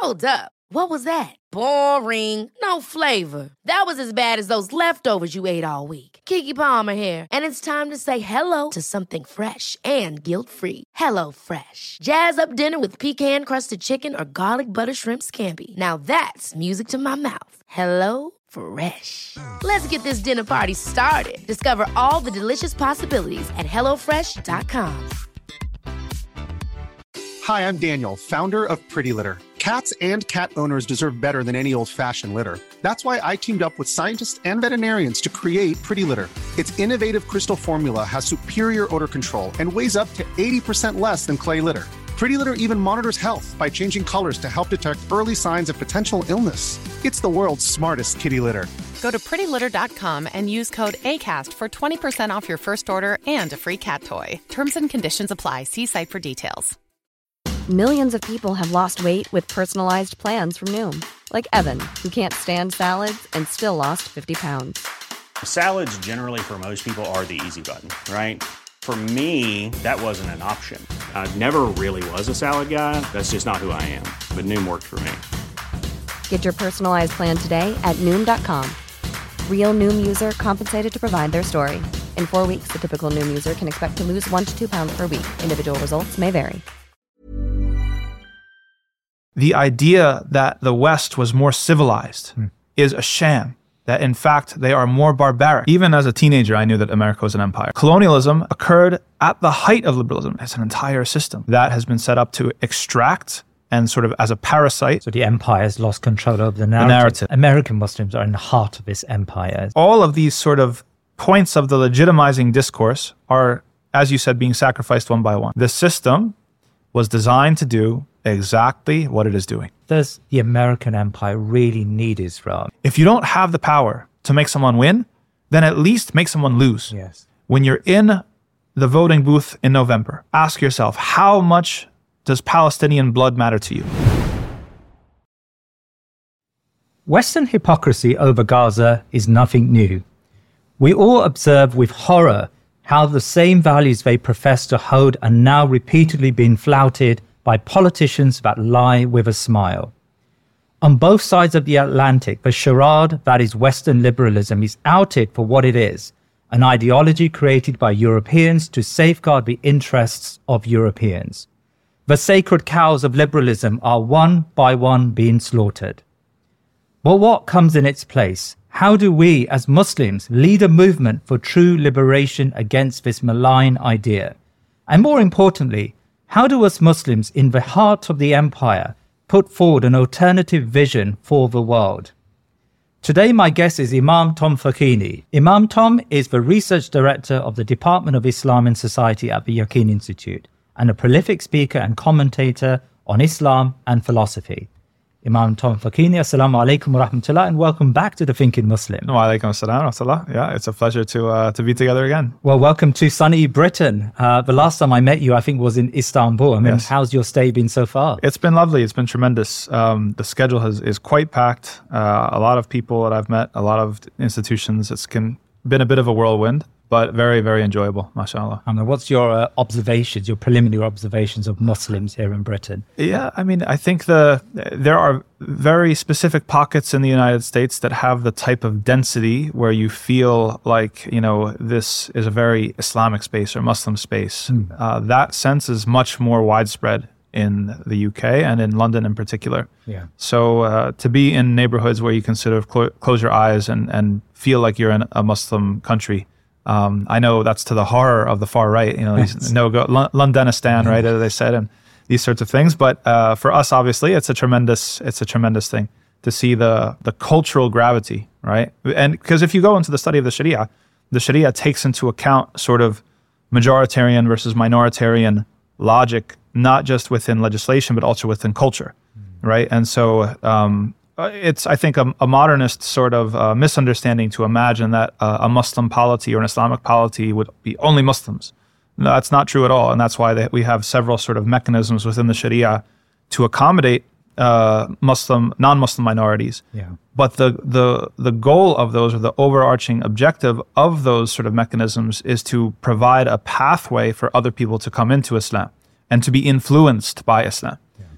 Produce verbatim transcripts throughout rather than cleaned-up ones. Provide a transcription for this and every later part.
Hold up. What was that? Boring. No flavor. That was as bad as those leftovers you ate all week. Keke Palmer here. And it's time to say hello to something fresh and guilt-free. Hello Fresh. Jazz up dinner with pecan-crusted chicken or garlic butter shrimp scampi. Now that's music to my mouth. Hello Fresh. Let's get this dinner party started. Discover all the delicious possibilities at hello fresh dot com. Hi, I'm Daniel, founder of Pretty Litter. Cats and cat owners deserve better than any old-fashioned litter. That's why I teamed up with scientists and veterinarians to create Pretty Litter. Its innovative crystal formula has superior odor control and weighs up to eighty percent less than clay litter. Pretty Litter even monitors health by changing colors to help detect early signs of potential illness. It's the world's smartest kitty litter. Go to pretty litter dot com and use code ACAST for twenty percent off your first order and a free cat toy. Terms and conditions apply. See site for details. Millions of people have lost weight with personalized plans from Noom. Like Evan, who can't stand salads and still lost fifty pounds. Salads generally for most people are the easy button, right? For me, that wasn't an option. I never really was a salad guy. That's just not who I am. But Noom worked for me. Get your personalized plan today at Noom dot com. Real Noom user compensated to provide their story. In four weeks, the typical Noom user can expect to lose one to two pounds per week. Individual results may vary. The idea that the West was more civilized hmm. is a sham. That in fact, they are more barbaric. Even as a teenager, I knew that America was an empire. Colonialism occurred at the height of liberalism. It's an entire system that has been set up to extract and sort of as a parasite. So the empire has lost control over the narrative. The narrative. American Muslims are in the heart of this empire. All of these sort of points of the legitimizing discourse are, as you said, being sacrificed one by one. The system was designed to do exactly what it is doing. Does the American empire really need Israel? If you don't have the power to make someone win, then at least make someone lose. Yes. When you're in the voting booth in November, ask yourself, how much does Palestinian blood matter to you? Western hypocrisy over Gaza is nothing new. We all observe with horror how the same values they profess to hold are now repeatedly being flouted by politicians that lie with a smile. On both sides of the Atlantic, the charade that is Western liberalism is outed for what it is, an ideology created by Europeans to safeguard the interests of Europeans. The sacred cows of liberalism are one by one being slaughtered. But what comes in its place? How do we, as Muslims, lead a movement for true liberation against this malign idea? And more importantly, how do us Muslims in the heart of the empire put forward an alternative vision for the world? Today, my guest is Imam Tom Fakhini. Imam Tom is the Research Director of the Department of Islam and Society at the Yaqeen Institute and a prolific speaker and commentator on Islam and philosophy. Imam Tom Fakhini, assalamu alaikum wa rahmatullah, and welcome back to The Thinking Muslim. Wa alaikum assalam wa rahmatullah. Yeah, it's a pleasure to uh, to be together again. Well, welcome to sunny Britain. Uh, the last time I met you, I think, was in Istanbul. I mean, yes. How's your stay been so far? It's been lovely. It's been tremendous. Um, the schedule has is quite packed. Uh, a lot of people that I've met, a lot of institutions. It's can, been a bit of a whirlwind, but very, very enjoyable, mashallah. I mean, what's your uh, observations, your preliminary observations of Muslims here in Britain? Yeah, I mean, I think the there are very specific pockets in the United States that have the type of density where you feel like, you know, this is a very Islamic space or Muslim space. Mm. Uh, that sense is much more widespread in the U K and in London in particular. Yeah. So uh, to be in neighborhoods where you can sort of clo- close your eyes and, and feel like you're in a Muslim country, Um, I know that's to the horror of the far right, you know, these, no go, L- Londonistan, right, as they said, and these sorts of things. But uh, for us, obviously, it's a tremendous, it's a tremendous thing to see the the cultural gravity, right? And because if you go into the study of the Sharia, the Sharia takes into account sort of majoritarian versus minoritarian logic, not just within legislation, but also within culture, mm. right? And so um, it's, I think, a, a modernist sort of uh, misunderstanding to imagine that uh, a Muslim polity or an Islamic polity would be only Muslims. No, that's not true at all. And that's why they, we have several sort of mechanisms within the Sharia to accommodate uh, Muslim, non-Muslim minorities. Yeah. But the, the, the goal of those, or the overarching objective of those sort of mechanisms, is to provide a pathway for other people to come into Islam and to be influenced by Islam.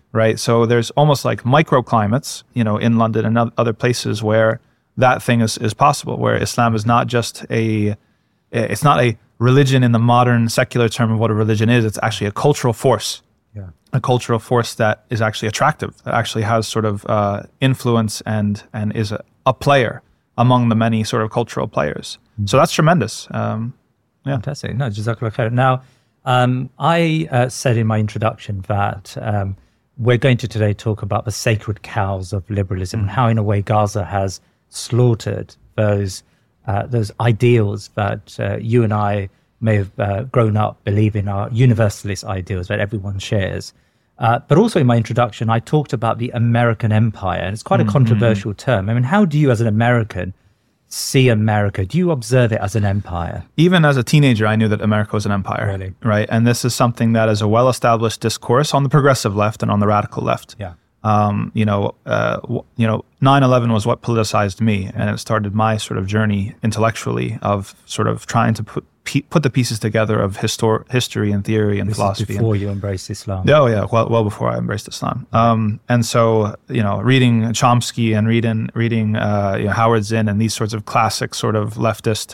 right? So there's almost like microclimates, you know, in London and other places where that thing is, is possible, where Islam is not just a, it's not a religion in the modern secular term of what a religion is. It's actually a cultural force, Yeah. a cultural force that is actually attractive, that actually has sort of uh, influence and and is a, a player among the many sort of cultural players. So that's tremendous. Um, yeah. Fantastic. No, Jazakallah khair. Now, um, I uh, said in my introduction that um, we're going to today talk about the sacred cows of liberalism, and how in a way Gaza has slaughtered those uh, those ideals that uh, you and I may have uh, grown up believing are universalist ideals that everyone shares. Uh, but also in my introduction, I talked about the American empire, and it's quite a controversial term. I mean, how do you as an American see America? Do you observe it as an empire? Even as a teenager, I knew that America was an empire, Really? right? And this is something that is a well-established discourse on the progressive left and on the radical left. Yeah. Um, you know, uh, w- you know, nine eleven was what politicized me, and it started my sort of journey intellectually of sort of trying to put pe- put the pieces together of histor- history and theory and This philosophy. is before you embraced Islam. Oh yeah, well, well before I embraced Islam. Um, and so, you know, reading Chomsky and reading reading uh, you know, Howard Zinn and these sorts of classic sort of leftist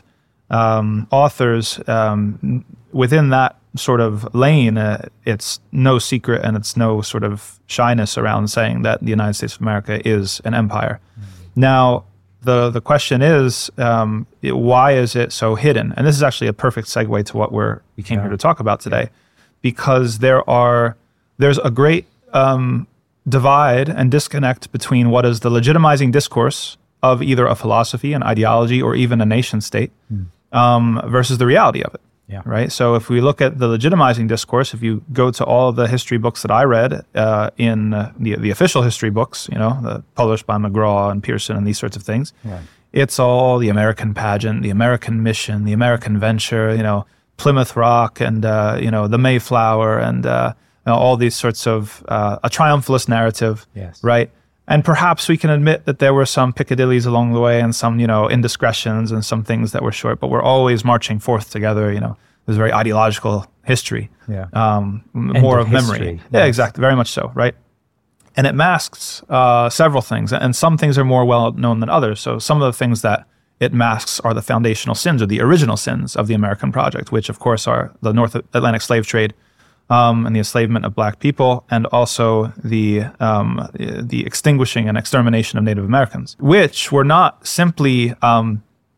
um, authors, um, within that sort of lane, uh, it's no secret and it's no sort of shyness around saying that the United States of America is an empire. Mm-hmm. Now, the the question is, um, it, why is it so hidden? And this is actually a perfect segue to what we're we came yeah. here to talk about today, because there are there's a great um, divide and disconnect between what is the legitimizing discourse of either a philosophy, an ideology, or even a nation state, mm. um, versus the reality of it. Yeah. Right. So if we look at the legitimizing discourse, if you go to all of the history books that I read uh, in uh, the the official history books, you know, the published by McGraw and Pearson and these sorts of things, right. It's all the American pageant, the American mission, the American venture, you know, Plymouth Rock and, uh, you know, the Mayflower and uh, you know, all these sorts of uh, a triumphalist narrative. Yes. Right. And perhaps we can admit that there were some Piccadillys along the way and some, you know, indiscretions and some things that were short, but we're always marching forth together, you know. There's very ideological history, yeah. um, End more of of memory. history, Yeah, yes. exactly. Very much so, right? And it masks uh, several things, and some things are more well known than others. So some of the things that it masks are the foundational sins or the original sins of the American project, which of course are the North Atlantic slave trade, Um, and the enslavement of black people, and also the um, the extinguishing and extermination of Native Americans, which were not simply um,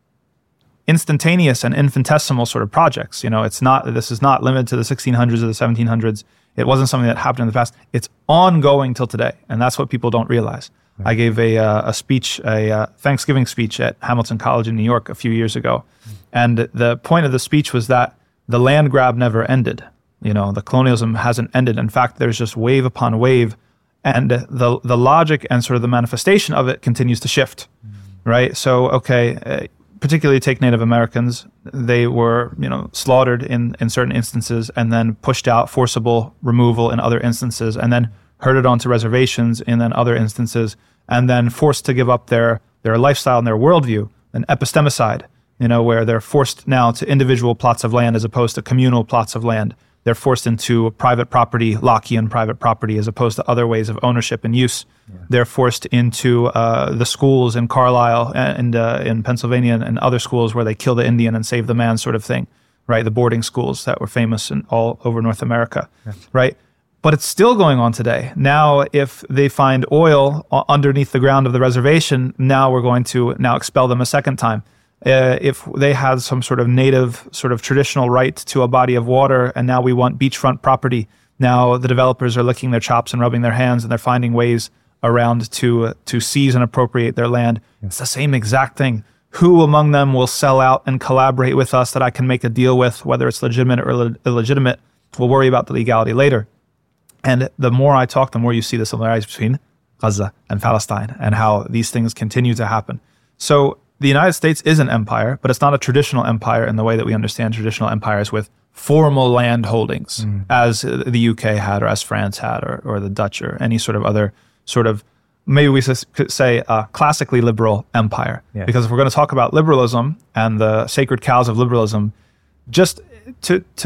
instantaneous and infinitesimal sort of projects. You know, it's not. This is not limited to the sixteen hundreds or the seventeen hundreds. It wasn't something that happened in the past. It's ongoing till today, and that's what people don't realize. Right. I gave a uh, a speech, a uh, Thanksgiving speech at Hamilton College in New York a few years ago, mm. and the point of the speech was that the land grab never ended. You know, the colonialism hasn't ended. In fact, there's just wave upon wave, and the the logic and sort of the manifestation of it continues to shift, mm-hmm. right? So, okay, uh, particularly take Native Americans, they were, you know, slaughtered in, in certain instances and then pushed out, forcible removal in other instances, and then herded onto reservations in then other instances, and then forced to give up their, their lifestyle and their worldview, an epistemicide, you know, where they're forced now to individual plots of land as opposed to communal plots of land. They're forced into private property, Lockean private property, as opposed to other ways of ownership and use. Yeah. They're forced into uh, the schools in Carlisle and uh, in Pennsylvania and other schools where they kill the Indian and save the man sort of thing, right? The boarding schools that were famous in all over North America, yeah. right? But it's still going on today. Now, if they find oil underneath the ground of the reservation, now we're going to now expel them a second time. Uh, if they had some sort of native, sort of traditional right to a body of water, and now we want beachfront property, now the developers are licking their chops and rubbing their hands, and they're finding ways around to uh, to seize and appropriate their land. Yeah. It's the same exact thing. Who among them will sell out and collaborate with us that I can make a deal with, whether it's legitimate or le- illegitimate? We'll worry about the legality later. And the more I talk, the more you see the similarities between Gaza and Palestine and how these things continue to happen. So the United States is an empire, but it's not a traditional empire in the way that we understand traditional empires with formal land holdings, mm. as the U K had, or as France had, or, or the Dutch, or any sort of other sort of, maybe we could say, a classically liberal empire. Yeah. Because if we're going to talk about liberalism and the sacred cows of liberalism, just to to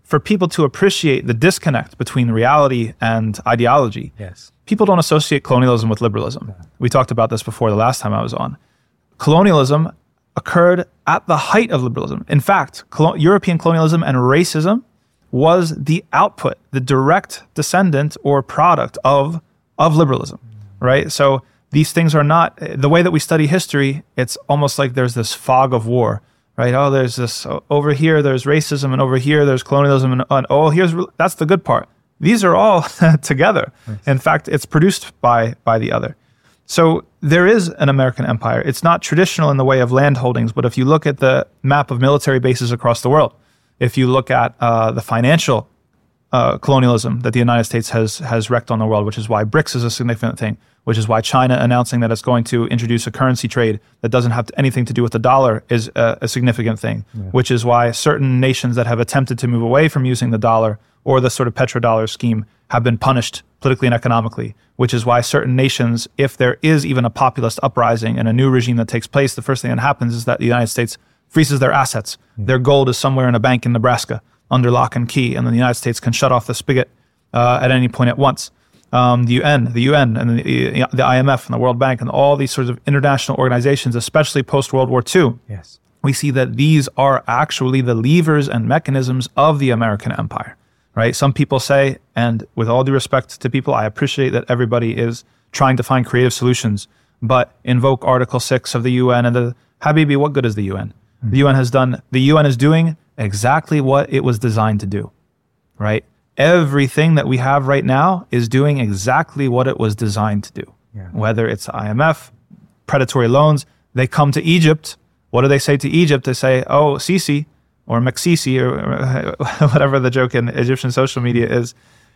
for people to appreciate the disconnect between reality and ideology, yes. people don't associate colonialism with liberalism. Yeah. We talked about this before the last time I was on. Colonialism occurred at the height of liberalism. In fact, colo- European colonialism and racism was the output, the direct descendant or product of, of liberalism, mm. right? So these things are not, the way that we study history, it's almost like there's this fog of war, right? Oh, there's this, over here there's racism, and over here there's colonialism, and, and oh, here's, that's the good part. These are all together. Yes. In fact, it's produced by, by the other. So there is an American empire. It's not traditional in the way of land holdings, but if you look at the map of military bases across the world, if you look at uh, the financial uh, colonialism that the United States has has wreaked on the world, which is why BRICS is a significant thing, which is why China announcing that it's going to introduce a currency trade that doesn't have to, anything to do with the dollar is a, a significant thing, yeah. which is why certain nations that have attempted to move away from using the dollar or the sort of petrodollar scheme have been punished politically and economically, which is why certain nations, if there is even a populist uprising and a new regime that takes place, the first thing that happens is that the United States freezes their assets. Mm. Their gold is somewhere in a bank in Nebraska under lock and key, and then the United States can shut off the spigot uh, at any point at once. Um, the U N, the U N, and the, the I M F, and the World Bank, and all these sorts of international organizations, especially post-World War Two, yes. we see that these are actually the levers and mechanisms of the American empire, right? Some people say, and with all due respect to people, I appreciate that everybody is trying to find creative solutions, but invoke Article six of the U N, and the, Habibi, what good is the U N? Mm-hmm. The U N has done, the U N is doing exactly what it was designed to do, right? Everything that we have right now is doing exactly what it was designed to do. Yeah. Whether it's I M F, predatory loans, they come to Egypt. What do they say to Egypt? They say, oh, Sisi, or Meksisi, or whatever the joke in Egyptian social media is.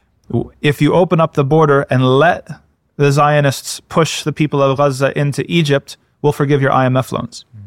If you open up the border and let the Zionists push the people of Gaza into Egypt, we'll forgive your I M F loans. Mm.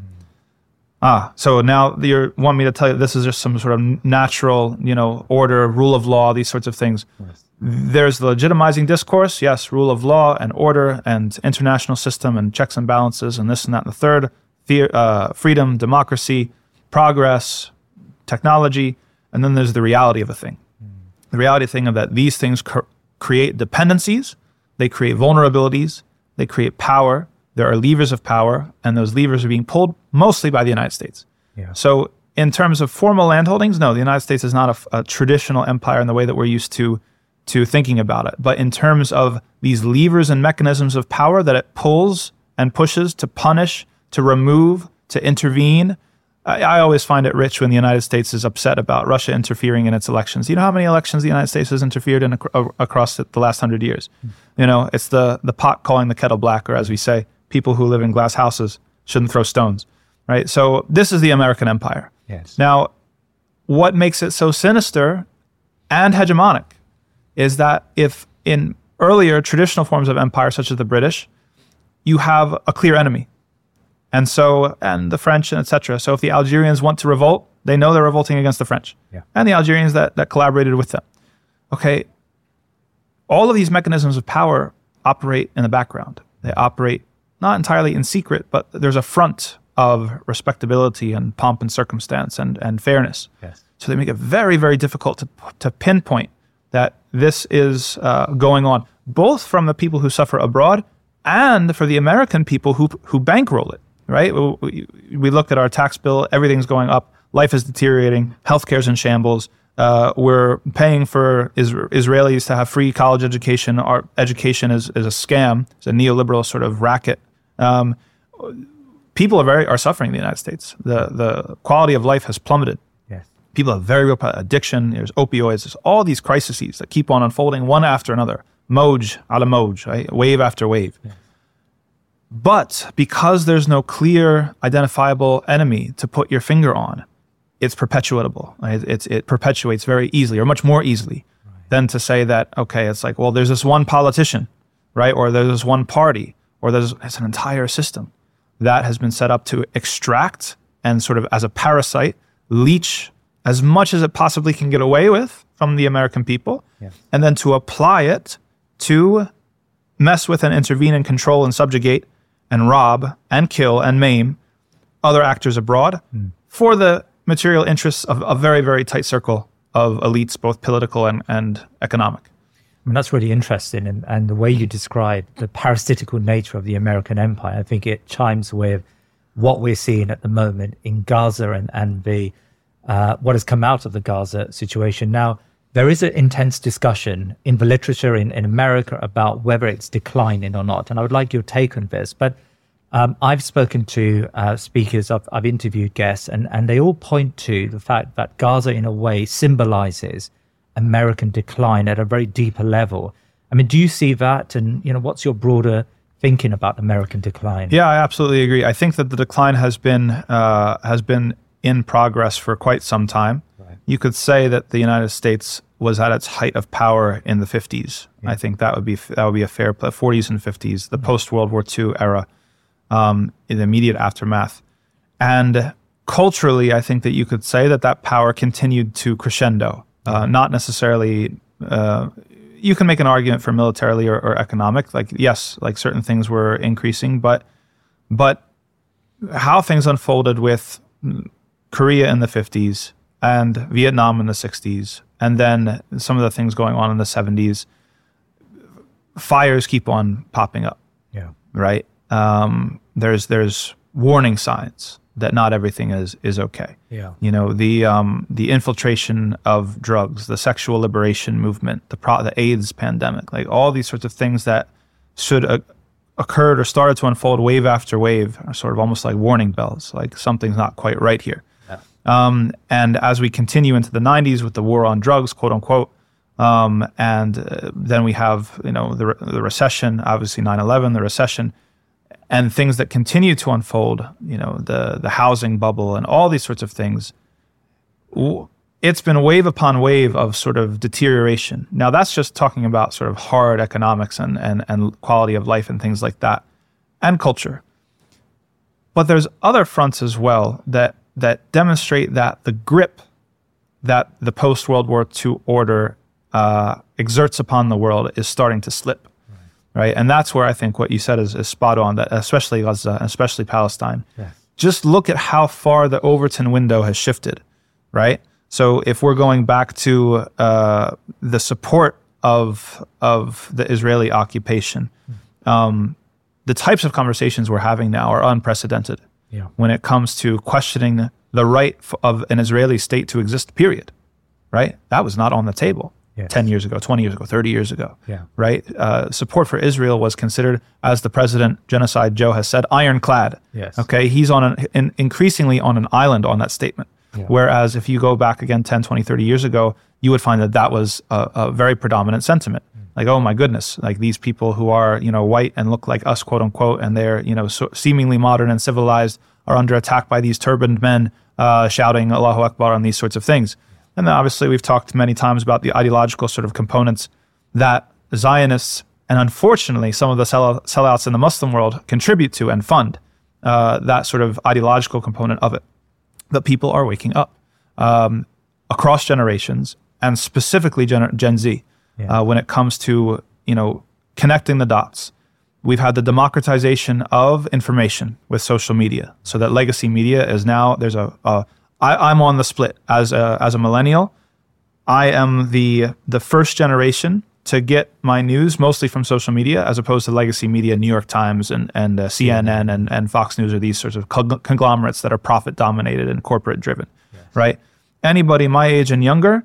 Ah, so now you want me to tell you this is just some sort of natural, you know, order, rule of law, these sorts of things. Yes. There's the legitimizing discourse, yes, rule of law and order and international system and checks and balances and this and that and the third, the, uh, freedom, democracy, progress, technology, and then there's the reality of a thing. Mm. The reality thing of that these things cr- create dependencies, they create vulnerabilities, they create power. There are levers of power, and those levers are being pulled mostly by the United States. Yeah. So in terms of formal landholdings, no, the United States is not a, a traditional empire in the way that we're used to, to thinking about it. But in terms of these levers and mechanisms of power that it pulls and pushes to punish, to remove, to intervene, I, I always find it rich when the United States is upset about Russia interfering in its elections. You know how many elections the United States has interfered in ac- across the last hundred years? Mm. You know, it's the, the pot calling the kettle black, or as we say, people who live in glass houses shouldn't throw stones, right? So this is the American empire. Yes. Now, what makes it so sinister and hegemonic is that if in earlier traditional forms of empire, such as the British, you have a clear enemy. And so, and the French and et cetera. So if the Algerians want to revolt, they know they're revolting against the French yeah. and the Algerians that, that collaborated with them. Okay, all of these mechanisms of power operate in the background. They operate not entirely in secret, but there's a front of respectability and pomp and circumstance and, and fairness. Yes. So they make it very, very difficult to to pinpoint that this is uh, going on, both from the people who suffer abroad and for the American people who who bankroll it, right? We, we look at our tax bill, everything's going up, life is deteriorating, healthcare's in shambles, uh, we're paying for is, Israelis to have free college education. Our education is, is a scam, it's a neoliberal sort of racket. Um, people are very are suffering in the United States. The the quality of life has plummeted. Yes. People have very real addiction. There's opioids. There's all these crises that keep on unfolding one after another. Moj ala moj, right? Wave after wave. Yes. But because there's no clear identifiable enemy to put your finger on, it's perpetuatable. Right? It's it perpetuates very easily, or much more easily, right. than to say that okay, it's like well, there's this one politician, right, or there's this one party. Or there's it's an entire system that has been set up to extract and sort of as a parasite, leech as much as it possibly can get away with from the American people, yeah. and then to apply it to mess with and intervene and control and subjugate and rob and kill and maim other actors abroad mm. for the material interests of a very, very tight circle of elites, both political and, and economic. I mean, that's really interesting. And, and the way you describe the parasitical nature of the American empire, I think it chimes with what we're seeing at the moment in Gaza and, and the uh, what has come out of the Gaza situation. Now, there is an intense discussion in the literature in, in America about whether it's declining or not. And I would like your take on this. But um, I've spoken to uh, speakers, I've, I've interviewed guests, and, and they all point to the fact that Gaza, in a way, symbolizes American decline at a very deeper level. I mean, do you see that? And, you know, what's your broader thinking about American decline? Yeah, I absolutely agree. I think that the decline has been uh, has been in progress for quite some time. Right. You could say that the United States was at its height of power in the fifties. Yeah. I think that would be that would be a fair play. forties and fifties, the mm-hmm. post-World War Two era, um, in the immediate aftermath. And culturally, I think that you could say that that power continued to crescendo. Uh, not necessarily, uh, you can make an argument for militarily or, or economic. Like, yes, like certain things were increasing, but but how things unfolded with Korea in the fifties and Vietnam in the sixties, and then some of the things going on in the seventies, fires keep on popping up. Yeah. Right? Um, there's there's warning signs that not everything is is okay. Yeah. You know, the um, the infiltration of drugs, the sexual liberation movement, the pro- the AIDS pandemic, like all these sorts of things that should uh, occurred or started to unfold wave after wave are sort of almost like warning bells, like something's not quite right here. Yeah. Um, and as we continue into the nineties with the war on drugs, quote unquote, um, and uh, then we have, you know, the the recession, obviously nine eleven, the recession, and things that continue to unfold, you know, the the housing bubble and all these sorts of things. It's been wave upon wave of sort of deterioration. Now, that's just talking about sort of hard economics and, and, and quality of life and things like that, and culture. But there's other fronts as well that that demonstrate that the grip that the post-World War Two order uh, exerts upon the world is starting to slip. Right, and that's where I think what you said is, is spot on, that especially Gaza, especially Palestine. Yeah. Just look at how far the Overton window has shifted, right? So if we're going back to uh, the support of of the Israeli occupation, um, the types of conversations we're having now are unprecedented. Yeah. When it comes to questioning the right of an Israeli state to exist, period, right? That was not on the table. Yes. ten years ago, twenty years ago, thirty years ago, yeah. right? Uh, support for Israel was considered, as the president, Genocide Joe, has said, ironclad. Yes. Okay, he's on an, in, increasingly on an island on that statement. Yeah. Whereas if you go back again ten, twenty, thirty years ago, you would find that that was a, a very predominant sentiment. Mm. Like, oh my goodness, like these people who are, you know, white and look like us, quote unquote, and they're, you know, so seemingly modern and civilized, are under attack by these turbaned men uh, shouting Allahu Akbar and these sorts of things. And then obviously we've talked many times about the ideological sort of components that Zionists and unfortunately some of the sell- sellouts in the Muslim world contribute to and fund, uh, that sort of ideological component of it. That people are waking up um, across generations and specifically Gen, Gen Z yeah. uh, when it comes to, you know, connecting the dots. We've had the democratization of information with social media, so that legacy media is now, there's a, a I, I'm on the split as a, as a millennial. I am the the first generation to get my news mostly from social media, as opposed to legacy media, New York Times and and uh, C N N and, and Fox News, or these sorts of conglomerates that are profit dominated and corporate driven, yes. right? Anybody my age and younger,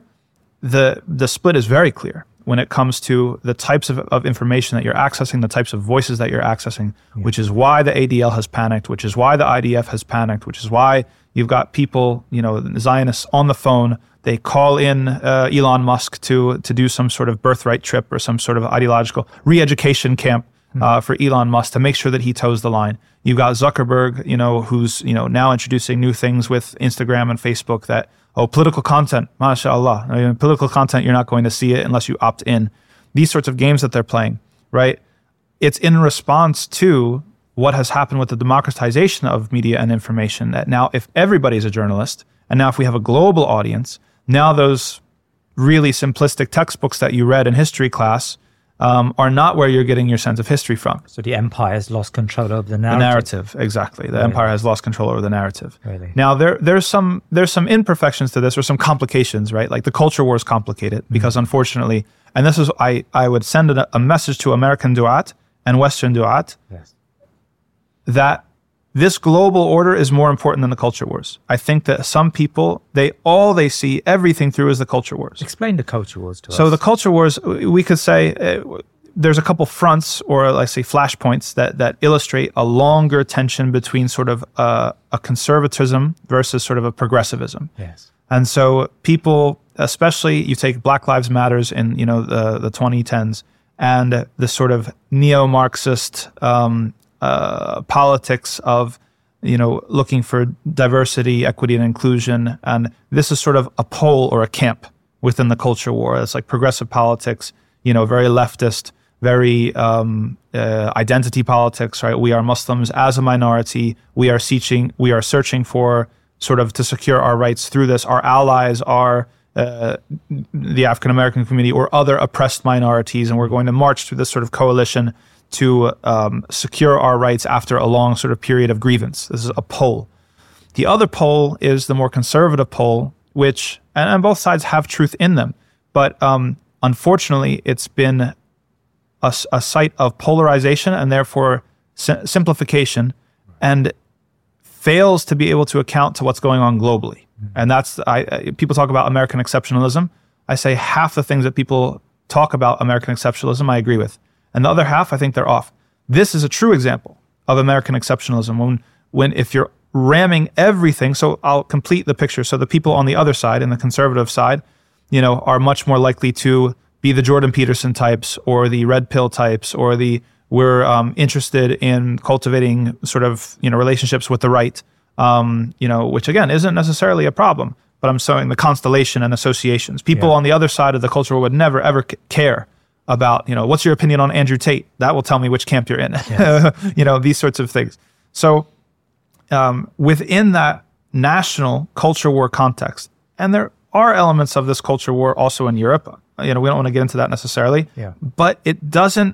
the the split is very clear when it comes to the types of, of information that you're accessing, the types of voices that you're accessing, yeah. which is why the A D L has panicked, which is why the I D F has panicked, which is why you've got people, you know, Zionists on the phone. They call in uh, Elon Musk to to do some sort of birthright trip or some sort of ideological re-education camp uh, mm-hmm. for Elon Musk to make sure that he toes the line. You've got Zuckerberg, you know, who's, you know, now introducing new things with Instagram and Facebook that, oh, political content, mashallah. I mean, political content, you're not going to see it unless you opt in. These sorts of games that they're playing, right? It's in response to what has happened with the democratization of media and information, that now if everybody's a journalist, and now if we have a global audience, now those really simplistic textbooks that you read in history class um, are not where you're getting your sense of history from. So the empire has lost control over the The narrative. narrative, exactly. The Really? empire has lost control over the narrative. Really? Now, there there's some there's some imperfections to this, or some complications, right? Like the culture war is complicated because, unfortunately, and this is I I would send a, a message to American du'at and Western du'at Yes. that this global order is more important than the culture wars. I think that some people, they all they see everything through is the culture wars. Explain the culture wars to So us. the culture wars, we could say uh, there's a couple fronts, or let's say flashpoints that that illustrate a longer tension between sort of uh, a conservatism versus sort of a progressivism. Yes. And so people, especially you take Black Lives Matters in you know the the twenty tens, and the sort of neo-Marxist um, uh, politics of you know looking for diversity, equity, and inclusion, and this is sort of a pole or a camp within the culture war. It's like progressive politics, you know, very leftist, very um, uh, identity politics, right? We are Muslims as a minority. We are seeking, we are searching for sort of to secure our rights through this. Our allies are uh, the African American community or other oppressed minorities, and we're going to march through this sort of coalition to um, secure our rights after a long sort of period of grievance. This is a pole. The other pole is the more conservative pole, which, and, and both sides have truth in them, but um, unfortunately, it's been a, a site of polarization and therefore si- simplification, and fails to be able to account to what's going on globally. Mm-hmm. And that's, I, I, people talk about American exceptionalism. I say half the things that people talk about American exceptionalism, I agree with. And the other half, I think they're off. This is a true example of American exceptionalism. When, when if you're ramming everything, so I'll complete the picture. So the people on the other side, in the conservative side, you know, are much more likely to be the Jordan Peterson types or the red pill types or the we're um, interested in cultivating sort of, you know, relationships with the right, um, you know, which again isn't necessarily a problem, but I'm showing the constellation and associations. People yeah. on the other side of the culture would never ever c- care about, you know, what's your opinion on Andrew Tate? That will tell me which camp you're in. Yes. You know, these sorts of things. So um, within that national culture war context, and there are elements of this culture war also in Europe, you know, we don't want to get into that necessarily, yeah. but it doesn't,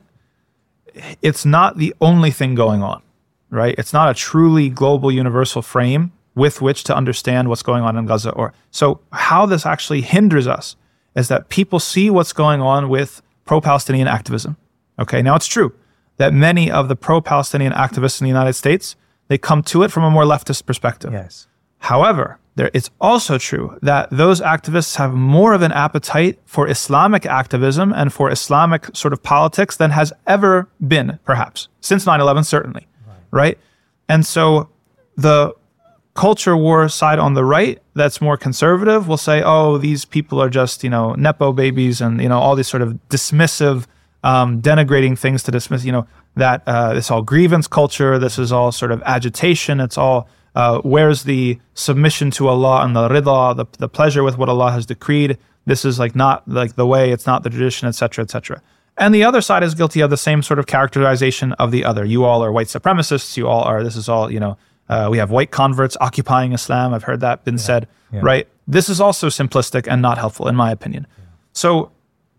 it's not the only thing going on, right? It's not a truly global universal frame with which to understand what's going on in Gaza. Or so how this actually hinders us is that people see what's going on with pro-Palestinian activism. Okay, now it's true that many of the pro-Palestinian activists in the United States, they come to it from a more leftist perspective. Yes. However, there, it's also true that those activists have more of an appetite for Islamic activism and for Islamic sort of politics than has ever been, perhaps, since nine eleven, certainly, right? right? And so the culture war side on the right that's more conservative will say, oh, these people are just, you know, Nepo babies and, you know, all these sort of dismissive, um, denigrating things to dismiss, you know, that uh, this all grievance culture, this is all sort of agitation, it's all... Uh, where's the submission to Allah and the rida, the, the pleasure with what Allah has decreed? This is like not like the way, it's not the tradition, et cetera, et cetera. And the other side is guilty of the same sort of characterization of the other. You all are white supremacists. You all are, this is all, you know, uh, we have white converts occupying Islam. I've heard that been yeah. said, yeah. right? This is also simplistic and not helpful in my opinion. Yeah. So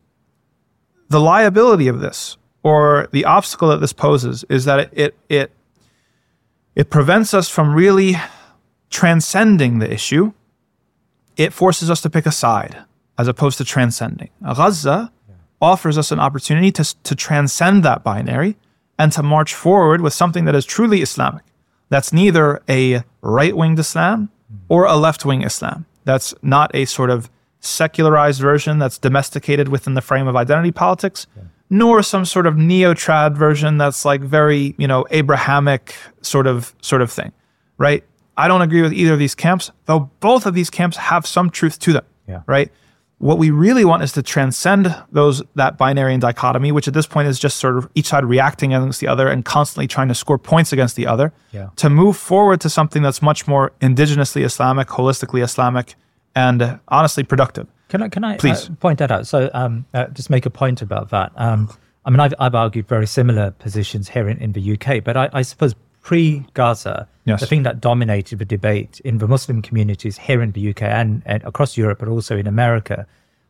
the liability of this, or the obstacle that this poses, is that it, it, it It prevents us from really transcending the issue. It forces us to pick a side as opposed to transcending. Gaza yeah. offers us an opportunity to, to transcend that binary and to march forward with something that is truly Islamic. That's neither a right-winged Islam or a left-wing Islam. That's not a sort of secularized version that's domesticated within the frame of identity politics, yeah. nor some sort of neo-trad version that's like very, you know, Abrahamic sort of sort of thing, right? I don't agree with either of these camps, though both of these camps have some truth to them, yeah. right? What we really want is to transcend those that binary and dichotomy, which at this point is just sort of each side reacting against the other and constantly trying to score points against the other, yeah. to move forward to something that's much more indigenously Islamic, holistically Islamic, and uh, honestly productive. Can I can I Please. Uh, point that out? So um, uh, just make a point about that. Um, I mean, I've, I've argued very similar positions here in, in the U K, but I, I suppose pre-Gaza, yes. the thing that dominated the debate in the Muslim communities here in the U K and, and across Europe, but also in America,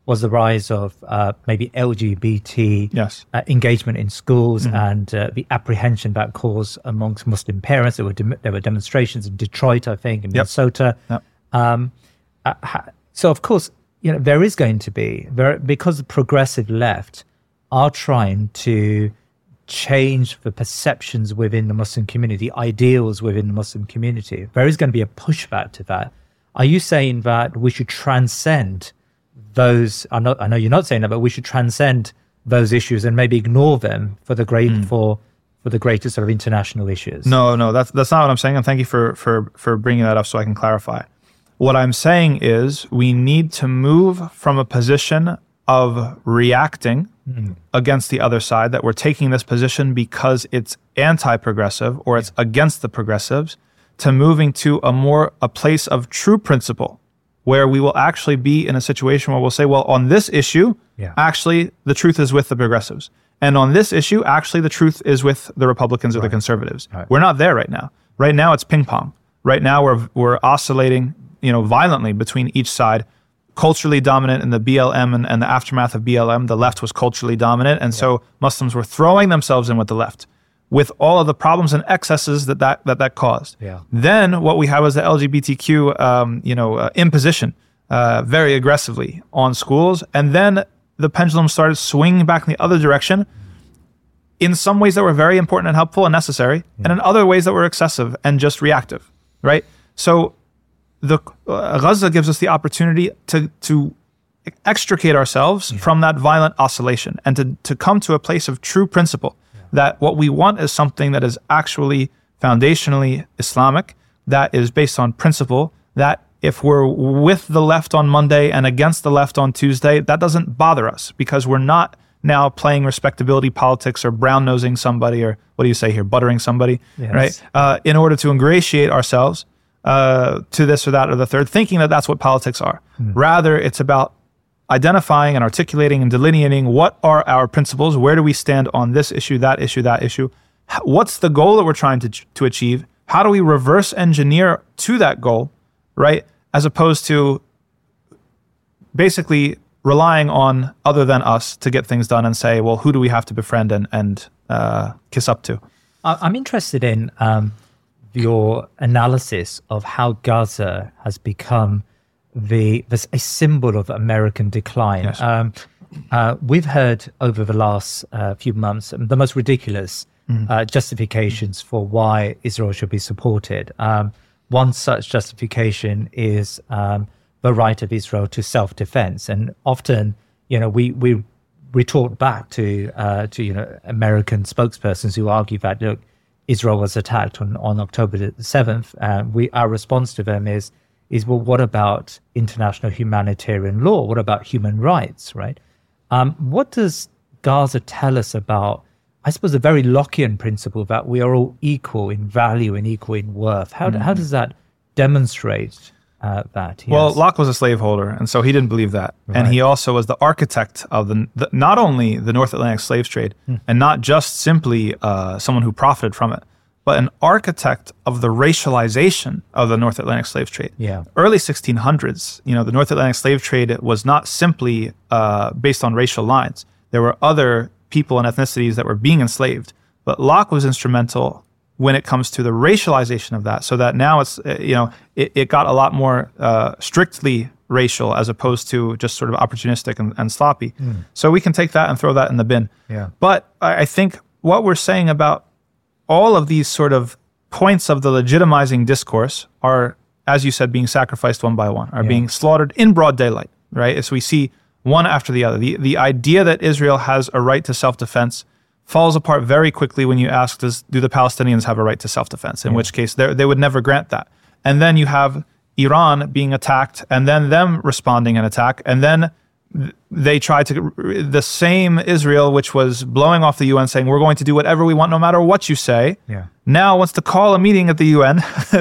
was the rise of uh, maybe L G B T yes. uh, engagement in schools Mm-hmm. and uh, the apprehension that caused amongst Muslim parents. There were dem- there were demonstrations in Detroit, I think, in Yep. Minnesota. Yep. Um, uh, ha- so of course, you know, there is going to be there because the progressive left are trying to change the perceptions within the Muslim community, ideals within the Muslim community. There is going to be a pushback to that. Are you saying that we should transcend those? I know, I know you're not saying that, but we should transcend those issues and maybe ignore them for the great mm. for for the greater sort of international issues. No, no, that's that's not what I'm saying. And thank you for for for bringing that up so I can clarify. What I'm saying is we need to move from a position of reacting mm. against the other side, that we're taking this position because it's anti-progressive or it's against the progressives, to moving to a more a place of true principle, where we will actually be in a situation where we'll say, well, on this issue, yeah. actually the truth is with the progressives. And on this issue, actually the truth is with the Republicans or right. the conservatives. Right. We're not there right now. Right now it's ping pong. Right now we're we're oscillating, you know, violently between each side. Culturally dominant in the B L M and, and the aftermath of B L M, the left was culturally dominant. And yeah. so Muslims were throwing themselves in with the left, with all of the problems and excesses that that, that, that caused. Yeah. Then what we have is the L G B T Q um, you know, uh, imposition uh, very aggressively on schools. And then the pendulum started swinging back in the other direction in some ways that were very important and helpful and necessary, yeah. and in other ways that were excessive and just reactive, right? So the uh, Gaza gives us the opportunity to to extricate ourselves yeah. from that violent oscillation and to, to come to a place of true principle, yeah. that what we want is something that is actually foundationally Islamic, that is based on principle, that if we're with the left on Monday and against the left on Tuesday, that doesn't bother us because we're not now playing respectability politics or brown-nosing somebody, or what do you say here, buttering somebody, yes. right? Uh, in order to ingratiate ourselves uh, to this or that or the third, thinking that that's what politics are. Mm. Rather, it's about identifying and articulating and delineating what are our principles, where do we stand on this issue, that issue, that issue, what's the goal that we're trying to to achieve, how do we reverse engineer to that goal, right? As opposed to basically relying on other than us to get things done and say, well, who do we have to befriend and, and uh, kiss up to? I'm interested in um, your analysis of how Gaza has become the, the a symbol of American decline. Yes. Um, uh, we've heard over the last uh, few months the most ridiculous mm. uh, justifications for why Israel should be supported. Um, one such justification is um, the right of Israel to self-defense, and often, you know, we we retort back to uh, to you know American spokespersons who argue that look, Israel was attacked on, on October the seventh. And we our response to them is is well, what about international humanitarian law? What about human rights? Right? Um, what does Gaza tell us about, I suppose, a very Lockean principle that we are all equal in value and equal in worth? How mm-hmm. how does that demonstrate uh, that? Yes. Well, Locke was a slaveholder, and so he didn't believe that. Right. And he also was the architect of the, the not only the North Atlantic slave trade, mm. and not just simply uh, someone who profited from it, but an architect of the racialization of the North Atlantic slave trade. Yeah. Early sixteen hundreds, you know, the North Atlantic slave trade was not simply uh, based on racial lines. There were other people and ethnicities that were being enslaved, but Locke was instrumental when it comes to the racialization of that, so that now it's, you know, it, it got a lot more uh, strictly racial as opposed to just sort of opportunistic and, and sloppy. Mm. So we can take that and throw that in the bin. Yeah. But I, I think what we're saying about all of these sort of points of the legitimizing discourse are, as you said, being sacrificed one by one, are yeah. being slaughtered in broad daylight, right? As we see one after the other. The, the idea that Israel has a right to self-defense falls apart very quickly when you ask, does, do the Palestinians have a right to self-defense? In yeah. which case, they would never grant that. And then you have Iran being attacked, and then them responding an attack, and then they tried to, the same Israel, which was blowing off the U N, saying, we're going to do whatever we want, no matter what you say, yeah. now wants to call a meeting at the U N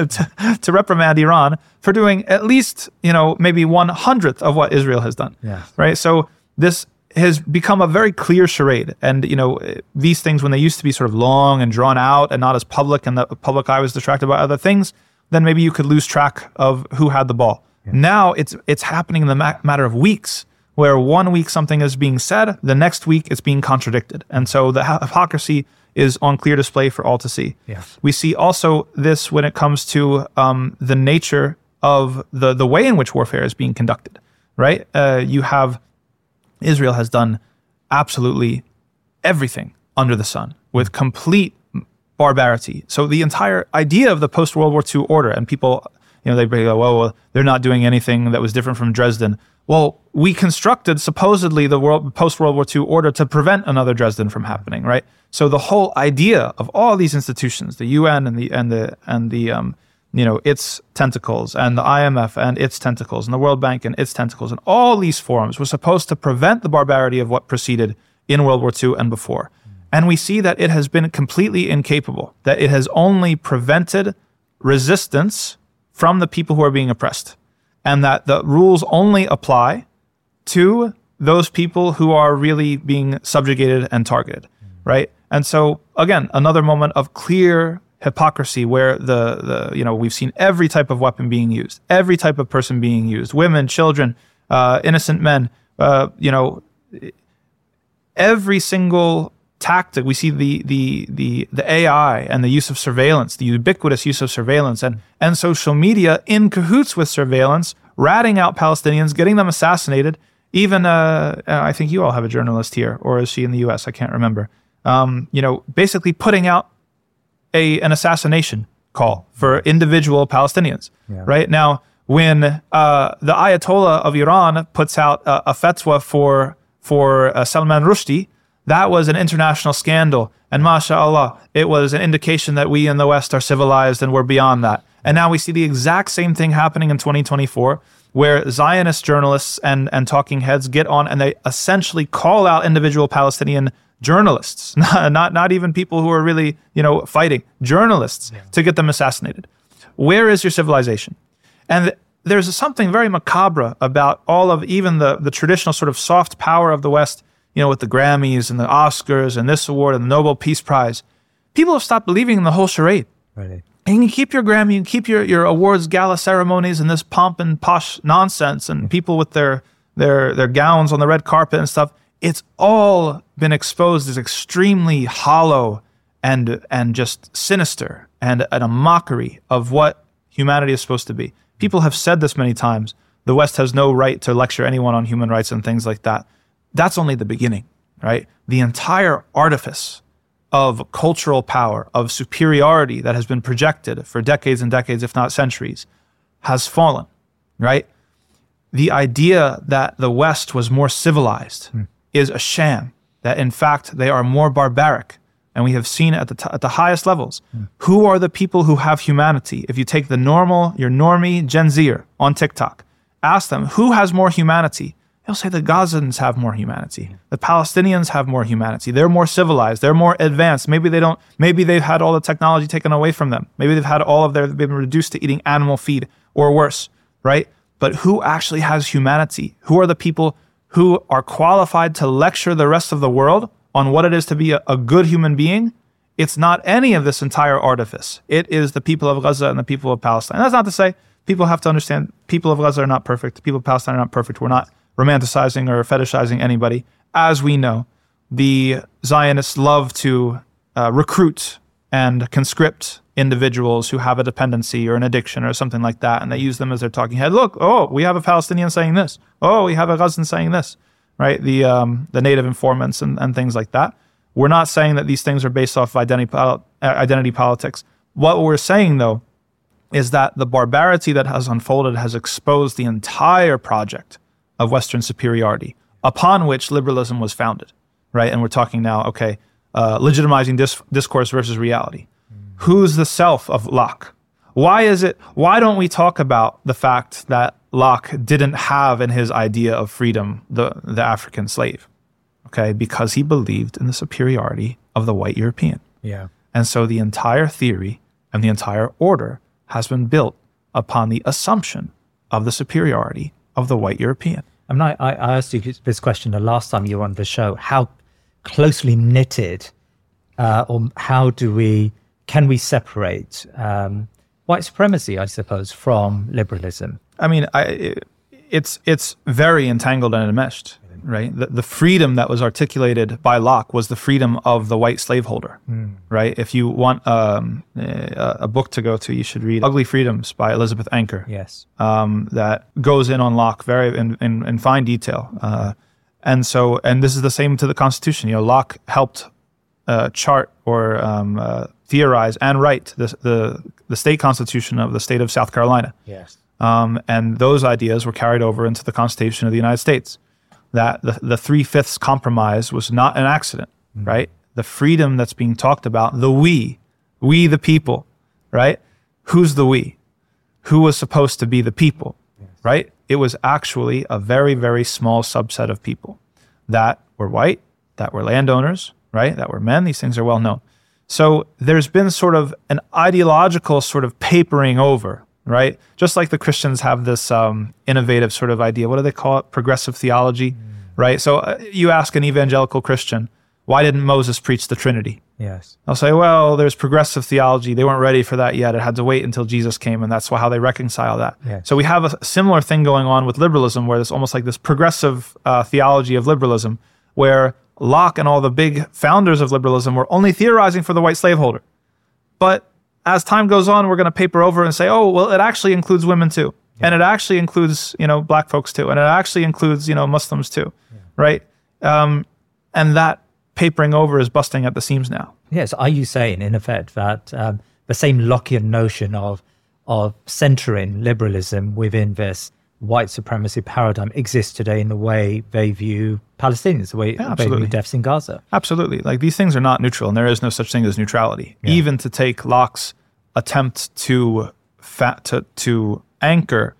to, to reprimand Iran for doing at least, you know, maybe one hundredth of what Israel has done. Yeah. Right? So this has become a very clear charade. And, you know, these things, when they used to be sort of long and drawn out and not as public, and the public eye was distracted by other things, then maybe you could lose track of who had the ball. Yeah. Now it's it's happening in the ma- matter of weeks, where one week something is being said, the next week it's being contradicted. And so the hypocrisy is on clear display for all to see. Yes. We see also this when it comes to um, the nature of the, the way in which warfare is being conducted, right? Uh, you have, Israel has done absolutely everything under the sun with complete barbarity. So the entire idea of the post-World War Two order, and people, you know, they go, well, well, they're not doing anything that was different from Dresden. Well, we constructed supposedly the world, post-World War Two order to prevent another Dresden from happening, right? So the whole idea of all these institutions, the U N and the and the and the um, you know, its tentacles, and the I M F and its tentacles, and the World Bank and its tentacles, and all these forums were supposed to prevent the barbarity of what preceded in World War Two and before. And we see that it has been completely incapable, that it has only prevented resistance from the people who are being oppressed, and that the rules only apply to those people who are really being subjugated and targeted, right? And so, again, another moment of clear hypocrisy where the, the you know, we've seen every type of weapon being used, every type of person being used, women, children, uh, innocent men, uh, you know, every single tactic. We see the the the the A I and the use of surveillance, the ubiquitous use of surveillance, and and social media in cahoots with surveillance, ratting out Palestinians, getting them assassinated. Even uh, I think you all have a journalist here, or is she in the U S? I can't remember. Um, you know, basically putting out a an assassination call for individual Palestinians. Yeah. Right now, when uh, the Ayatollah of Iran puts out a, a fatwa for for uh, Salman Rushdie, that was an international scandal. And mashallah, it was an indication that we in the West are civilized and we're beyond that. And now we see the exact same thing happening in twenty twenty-four, where Zionist journalists and, and talking heads get on and they essentially call out individual Palestinian journalists, not, not, not even people who are really, you know, fighting, journalists, yeah. to get them assassinated. Where is your civilization? And there's something very macabre about all of even the, the traditional sort of soft power of the West, you know, with the Grammys and the Oscars and this award and the Nobel Peace Prize. People have stopped believing in the whole charade. Really? And you can keep your Grammy, you can keep your, your awards gala ceremonies and this pomp and posh nonsense and people with their, their, their gowns on the red carpet and stuff. It's all been exposed as extremely hollow and and just sinister and, and a mockery of what humanity is supposed to be. People have said this many times. The West has no right to lecture anyone on human rights and things like that. That's only the beginning, right? The entire artifice of cultural power, of superiority that has been projected for decades and decades, if not centuries, has fallen, right? The idea that the West was more civilized mm. is a sham, that in fact they are more barbaric. And we have seen it at the, t- at the highest levels. Mm. Who are the people who have humanity? If you take the normal, your normie Gen Zer on TikTok, ask them, who has more humanity? They'll say the Gazans have more humanity. The Palestinians have more humanity. They're more civilized. They're more advanced. Maybe they don't, maybe they've had all the technology taken away from them. Maybe they've had all of their, they've been reduced to eating animal feed or worse, right? But who actually has humanity? Who are the people who are qualified to lecture the rest of the world on what it is to be a, a good human being? It's not any of this entire artifice. It is the people of Gaza and the people of Palestine. That's not to say people have to understand people of Gaza are not perfect. The people of Palestine are not perfect. We're not romanticizing or fetishizing anybody. As we know, the Zionists love to uh, recruit and conscript individuals who have a dependency or an addiction or something like that, and they use them as their talking head. Look, oh, we have a Palestinian saying this. Oh, we have a Gazan saying this, right? The um, the native informants and, and things like that. We're not saying that these things are based off identity, uh, identity politics. What we're saying, though, is that the barbarity that has unfolded has exposed the entire project of Western superiority upon which liberalism was founded, right? And we're talking now, okay, uh, legitimizing dis- discourse versus reality. Mm. Who's the self of Locke? Why is it, why don't we talk about the fact that Locke didn't have in his idea of freedom the, the African slave? Okay, because he believed in the superiority of the white European. Yeah. And so the entire theory and the entire order has been built upon the assumption of the superiority of the white European. I mean, I, I asked you this question the last time you were on the show. How closely knitted, uh, or how do we, can we separate um, white supremacy, I suppose, from liberalism? I mean, I, it's it's very entangled and enmeshed, right? The, the freedom that was articulated by Locke was the freedom of the white slaveholder, mm. right? If you want um, a, a book to go to, you should read Ugly Freedoms by Elizabeth Anker. Yes. Um, that goes in on Locke very in, in, in fine detail. Uh, and so, and this is the same to the Constitution. You know, Locke helped uh, chart or um, uh, theorize and write the, the the state constitution of the state of South Carolina. Yes. Um, and those ideas were carried over into the Constitution of the United States. That the, the three-fifths compromise was not an accident, mm-hmm. right? The freedom that's being talked about, the we, we the people, right? Who's the we? Who was supposed to be the people, yes. right? It was actually a very, very small subset of people that were white, that were landowners, right? That were men. These things are well known. So there's been sort of an ideological sort of papering over, right? Just like the Christians have this um, innovative sort of idea. What do they call it? Progressive theology, mm. right? So uh, you ask an evangelical Christian, why didn't Moses preach the Trinity? Yes. I'll say, well, there's progressive theology. They weren't ready for that yet. It had to wait until Jesus came, and that's how they reconcile that. Yes. So we have a similar thing going on with liberalism, where there's almost like this progressive uh, theology of liberalism, where Locke and all the big founders of liberalism were only theorizing for the white slaveholder. But as time goes on, we're going to paper over and say, oh, well, it actually includes women too. Yeah. And it actually includes, you know, black folks too. And it actually includes, you know, Muslims too, yeah. right? Um, and that papering over is busting at the seams now. Yes. Are you saying, in effect, that um, the same Lockean notion of, of centering liberalism within this white supremacy paradigm exists today in the way they view Palestinians, the way yeah, they view deaths in Gaza? Absolutely. Like, these things are not neutral, and there is no such thing as neutrality. Yeah. Even to take Locke's attempt to fat, to, to anchor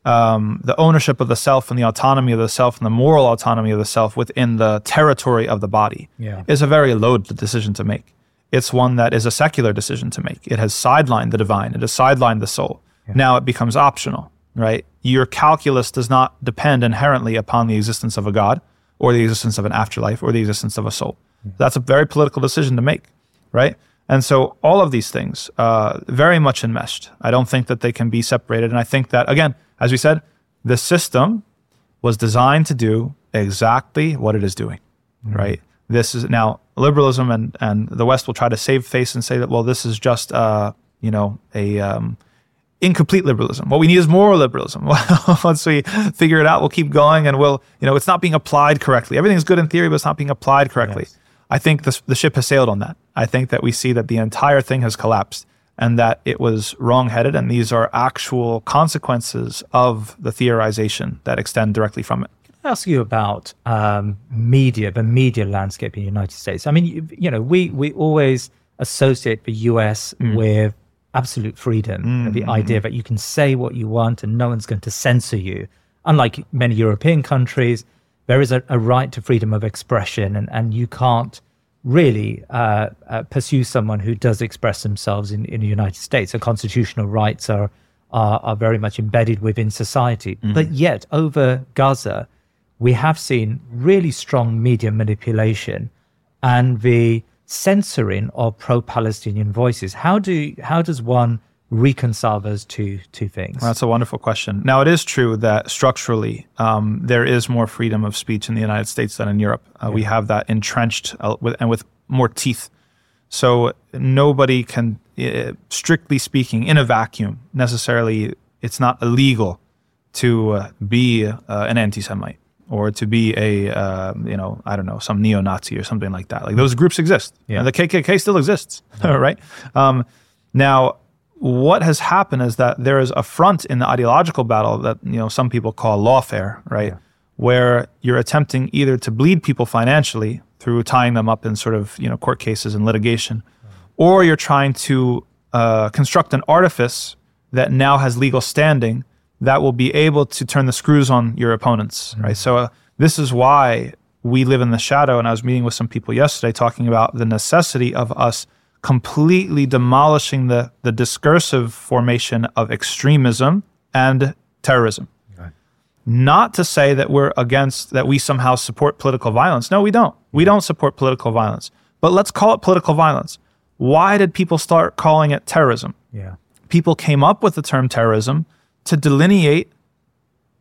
um, the ownership of the self and the autonomy of the self and the moral autonomy of the self within the territory of the body yeah. is a very loaded decision to make. It's one that is a secular decision to make. It has sidelined the divine. It has sidelined the soul. Yeah. Now it becomes optional, right? Your calculus does not depend inherently upon the existence of a God or the existence of an afterlife or the existence of a soul. Yeah. That's a very political decision to make, right? And so all of these things, uh, very much enmeshed. I don't think that they can be separated. And I think that, again, as we said, the system was designed to do exactly what it is doing, mm-hmm. right? This is now liberalism and, and the West will try to save face and say that, well, this is just, uh, you know, a um, incomplete liberalism. What we need is more liberalism. Once we figure it out, we'll keep going and we'll, you know, it's not being applied correctly. Everything's good in theory, but it's not being applied correctly. Yes. I think the, the ship has sailed on that. I think that we see that the entire thing has collapsed and that it was wrong-headed, and these are actual consequences of the theorization that extend directly from it. Can I ask you about um, media, the media landscape in the United States? I mean, you, you know, we, we always associate the U S mm. with absolute freedom, mm. the idea that you can say what you want and no one's going to censor you. Unlike many European countries, there is a, a right to freedom of expression, and, and you can't really uh, uh, pursue someone who does express themselves in, in the United States. The constitutional rights are, are, are very much embedded within society. Mm. But yet, over Gaza, we have seen really strong media manipulation and the censoring of pro-Palestinian voices. How do how does one reconcile those two two things? Well, that's a wonderful question. Now, it is true that structurally um, there is more freedom of speech in the United States than in Europe. Uh, yeah. We have that entrenched uh, with, and with more teeth. So nobody can, uh, strictly speaking, in a vacuum, necessarily, it's not illegal to uh, be uh, an anti-Semite or to be a, uh, you know, I don't know, some neo-Nazi or something like that. Like, those groups exist. Yeah. And the K K K still exists, yeah. right? Um, now, what has happened is that there is a front in the ideological battle that, you know, some people call lawfare, right? Yeah. Where you're attempting either to bleed people financially through tying them up in sort of, you know, court cases and litigation, mm. or you're trying to uh, construct an artifice that now has legal standing that will be able to turn the screws on your opponents, mm. right? So uh, this is why we live in the shadow. And I was meeting with some people yesterday talking about the necessity of us completely demolishing the, the discursive formation of extremism and terrorism. Right. Not to say that we're against, that we somehow support political violence. No, we don't. We don't support political violence. But let's call it political violence. Why did people start calling it terrorism? Yeah. People came up with the term terrorism to delineate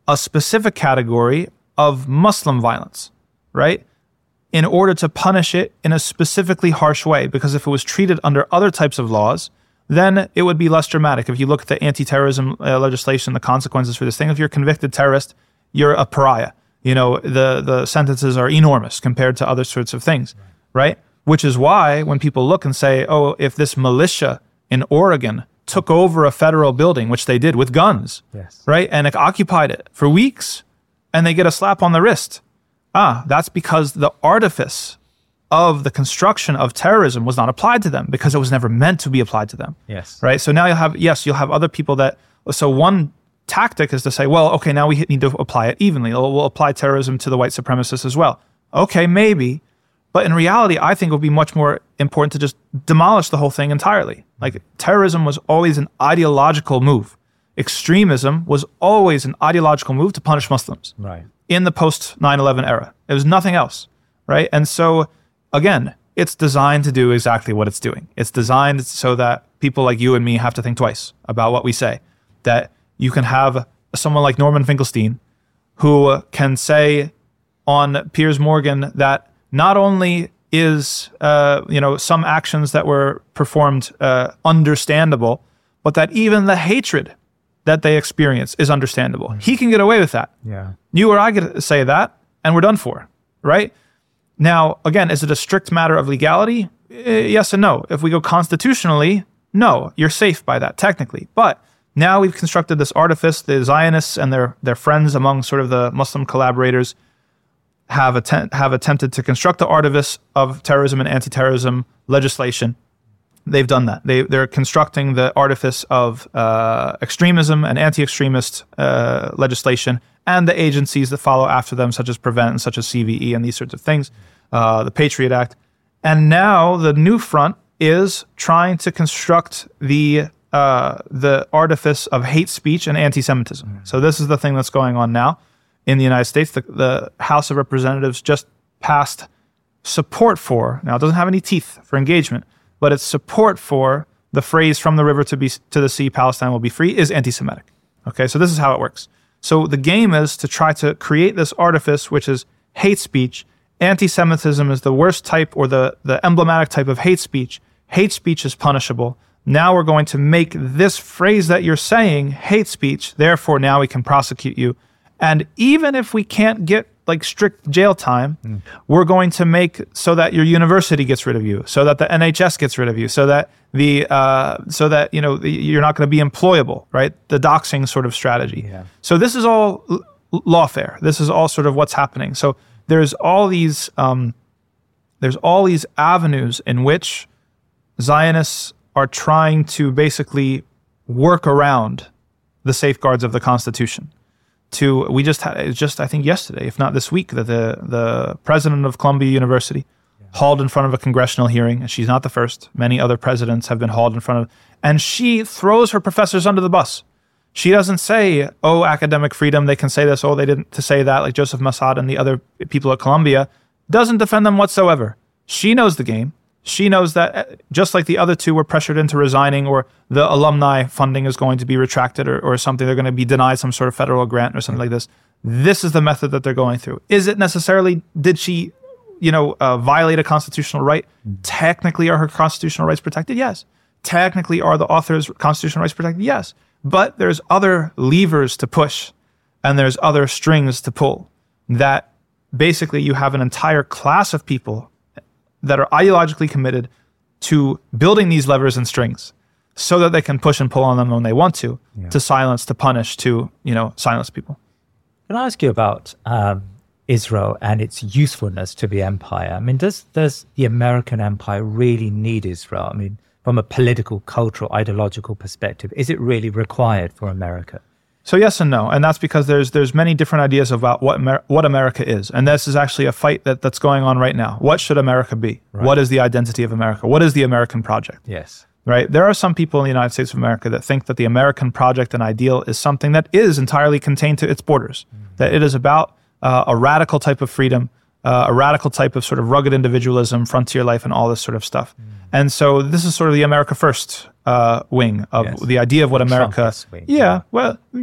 a specific category of Muslim violence, right? In order to punish it in a specifically harsh way, because if it was treated under other types of laws, then it would be less dramatic. If you look at the anti-terrorism uh, legislation, the consequences for this thing, if you're a convicted terrorist, you're a pariah. You know, the, the sentences are enormous compared to other sorts of things, right. right? Which is why when people look and say, oh, if this militia in Oregon took over a federal building, which they did with guns, yes. right, and it occupied it for weeks, and they get a slap on the wrist, ah, that's because the artifice of the construction of terrorism was not applied to them because it was never meant to be applied to them. Yes. Right? So now you'll have, yes, you'll have other people that, so one tactic is to say, well, okay, now we need to apply it evenly. We'll, we'll apply terrorism to the white supremacists as well. Okay, maybe. But in reality, I think it would be much more important to just demolish the whole thing entirely. Like, terrorism was always an ideological move. Extremism was always an ideological move to punish Muslims. Right. In the post nine eleven era. It was nothing else, right? And so, again, it's designed to do exactly what it's doing. It's designed so that people like you and me have to think twice about what we say. That you can have someone like Norman Finkelstein who can say on Piers Morgan that not only is, uh, you know, some actions that were performed uh, understandable, but that even the hatred that they experience is understandable. He can get away with that. Yeah. You or I get to say that, and we're done for, right? Now, again, is it a strict matter of legality? Uh, yes and no. If we go constitutionally, no, you're safe by that, technically. But now we've constructed this artifice. The Zionists and their their friends among sort of the Muslim collaborators have attempt, have attempted to construct the artifice of terrorism and anti-terrorism legislation. They've done that. They, they're constructing the artifice of uh, extremism and anti-extremist uh, legislation and the agencies that follow after them, such as Prevent, such as C V E and these sorts of things, uh, the Patriot Act. And now the new front is trying to construct the uh, the artifice of hate speech and anti-Semitism. Mm-hmm. So this is the thing that's going on now in the United States. The, the House of Representatives just passed support for, now it doesn't have any teeth for engagement, but its support for the phrase "from the river to be to the sea, Palestine will be free" is anti-Semitic. Okay, so this is how it works. So the game is to try to create this artifice, which is hate speech. Anti-Semitism is the worst type or the, the emblematic type of hate speech. Hate speech is punishable. Now we're going to make this phrase that you're saying hate speech. Therefore, now we can prosecute you. And even if we can't get like strict jail time, mm. we're going to make so that your university gets rid of you, so that the N H S gets rid of you, so that the uh, so that you know the, you're not going to be employable, right? The doxing sort of strategy. Yeah. So this is all l- lawfare. This is all sort of what's happening. So there's all these um, there's all these avenues in which Zionists are trying to basically work around the safeguards of the Constitution. To we just had it was just I think yesterday, if not this week, that the the president of Columbia University yeah. hauled in front of a congressional hearing, and she's not the first. Many other presidents have been hauled in front of, and she throws her professors under the bus. She doesn't say, "Oh, academic freedom, they can say this. Oh, they didn't to say that." Like Joseph Massad and the other people at Columbia, doesn't defend them whatsoever. She knows the game. She knows that just like the other two were pressured into resigning, or the alumni funding is going to be retracted, or, or something, they're going to be denied some sort of federal grant or something like this. This is the method that they're going through. Is it necessarily, did she, you know, uh, violate a constitutional right? Mm. Technically, are her constitutional rights protected? Yes. Technically, are the author's constitutional rights protected? Yes. But there's other levers to push, and there's other strings to pull, that basically you have an entire class of people that are ideologically committed to building these levers and strings so that they can push and pull on them when they want to, yeah. to silence, to punish, to, you know, silence people. Can I ask you about um, Israel and its usefulness to the empire? I mean, does does the American empire really need Israel? I mean, from a political, cultural, ideological perspective, is it really required for America? So yes and no, and that's because there's there's many different ideas about what Amer- what America is, and this is actually a fight that, that's going on right now. What should America be? Right. What is the identity of America? What is the American project? Yes. Right? There are some people in the United States of America that think that the American project and ideal is something that is entirely contained to its borders, mm. that it is about uh, a radical type of freedom, uh, a radical type of sort of rugged individualism, frontier life, and all this sort of stuff. Mm. And so this is sort of the America First uh, wing of yes. the idea of what America... Wing, yeah, yeah, well, you,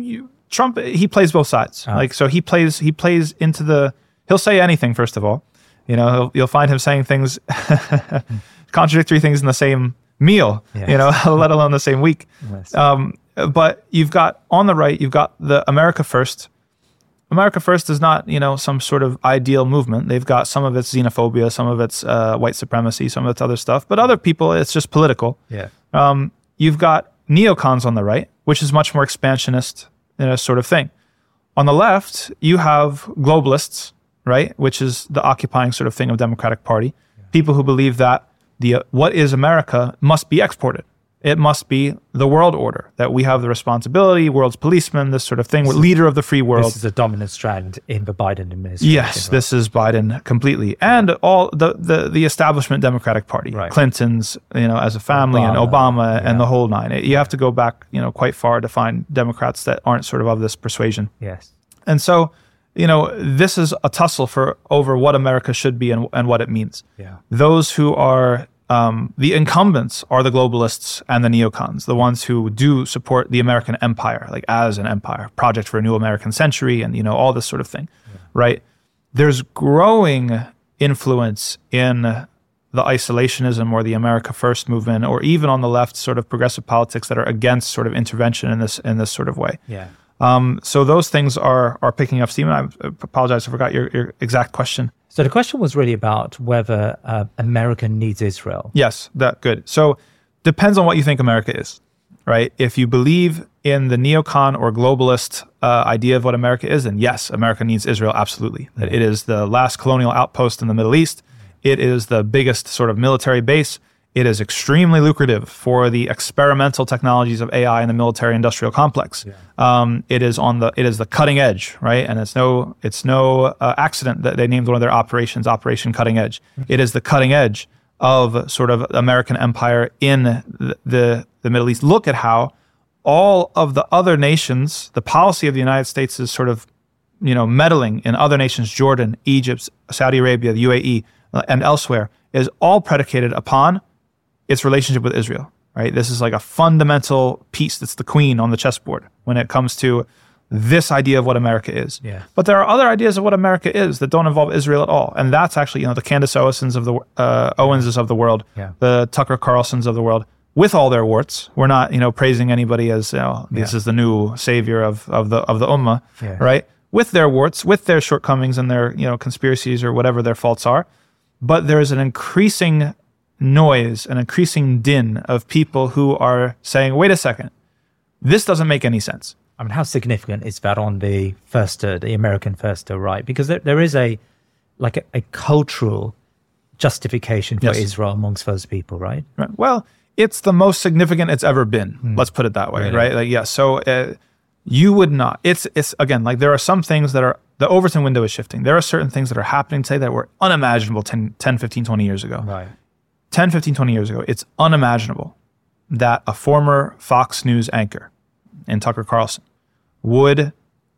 Trump, he plays both sides. Oh. Like, so he plays, he plays into the, he'll say anything, first of all. You know, he'll, you'll find him saying things, contradictory things in the same meal, yes. you know, let alone the same week. Yes. Um, but you've got, on the right, you've got the America First. America First is not, you know, some sort of ideal movement. They've got some of its xenophobia, some of its uh, white supremacy, some of its other stuff. But other people, it's just political. Yeah. Um, you've got neocons on the right, which is much more expansionist, you know, sort of thing. On the left, you have globalists, right, which is the occupying sort of thing of Democratic Party. Yeah. People who believe that the uh, what is America must be exported. It must be the world order, that we have the responsibility, world's policeman, this sort of thing. We're leader of the free world. This is a dominant strand in the Biden administration. Yes, right? This is Biden completely. And all the, the, the establishment Democratic Party, right. Clintons, you know, as a family, Obama, and Obama yeah. and the whole nine. You have to go back, you know, quite far to find Democrats that aren't sort of of this persuasion. Yes. And so, you know, this is a tussle for over what America should be and, and what it means. Yeah. Those who are... Um, the incumbents are the globalists and the neocons, the ones who do support the American empire, like as an empire, project for a new American century, and, you know, all this sort of thing, yeah. right? There's growing influence in the isolationism or the America First movement, or even on the left, sort of progressive politics that are against sort of intervention in this in this sort of way. Yeah. Um, so those things are are picking up steam. And I apologize, I forgot your, your exact question. So the question was really about whether uh, America needs Israel. Yes, that good. So depends on what you think America is, right? If you believe in the neocon or globalist uh, idea of what America is, then yes, America needs Israel, absolutely. That it is the last colonial outpost in the Middle East. It is the biggest sort of military base. It is extremely lucrative for the experimental technologies of A I in the military-industrial complex. Yeah. Um, it is on the it is the cutting edge, right? And it's no it's no uh, accident that they named one of their operations Operation Cutting Edge. Mm-hmm. It is the cutting edge of sort of American empire in the, the the Middle East. Look at how all of the other nations, the policy of the United States is sort of, you know, meddling in other nations, Jordan, Egypt, Saudi Arabia, the U A E, uh, and elsewhere, is all predicated upon its relationship with Israel, right? This is like a fundamental piece that's the queen on the chessboard when it comes to this idea of what America is. Yeah. But there are other ideas of what America is that don't involve Israel at all. And that's actually, you know, the Candace Owens's of the uh, Owenses of the world, yeah. the Tucker Carlsons of the world, with all their warts. We're not, you know, praising anybody as, you know, this yeah. is the new savior of, of the of the Ummah, yeah. right? With their warts, with their shortcomings and their, you know, conspiracies or whatever their faults are. But there is an increasing noise, an increasing din of people who are saying, wait a second, this doesn't make any sense. I mean, how significant is that on the first, uh, the American first uh, right? Because there, there is a, like a, a cultural justification for yes. Israel amongst those people, right? Right. Well, it's the most significant it's ever been. Mm. Let's put it that way, really? right? Like, yeah. So uh, you would not, it's, it's again, like there are some things that are, the Overton window is shifting. There are certain things that are happening today that were unimaginable ten, ten fifteen, twenty years ago. Right. ten, fifteen, twenty years ago, it's unimaginable that a former Fox News anchor in Tucker Carlson would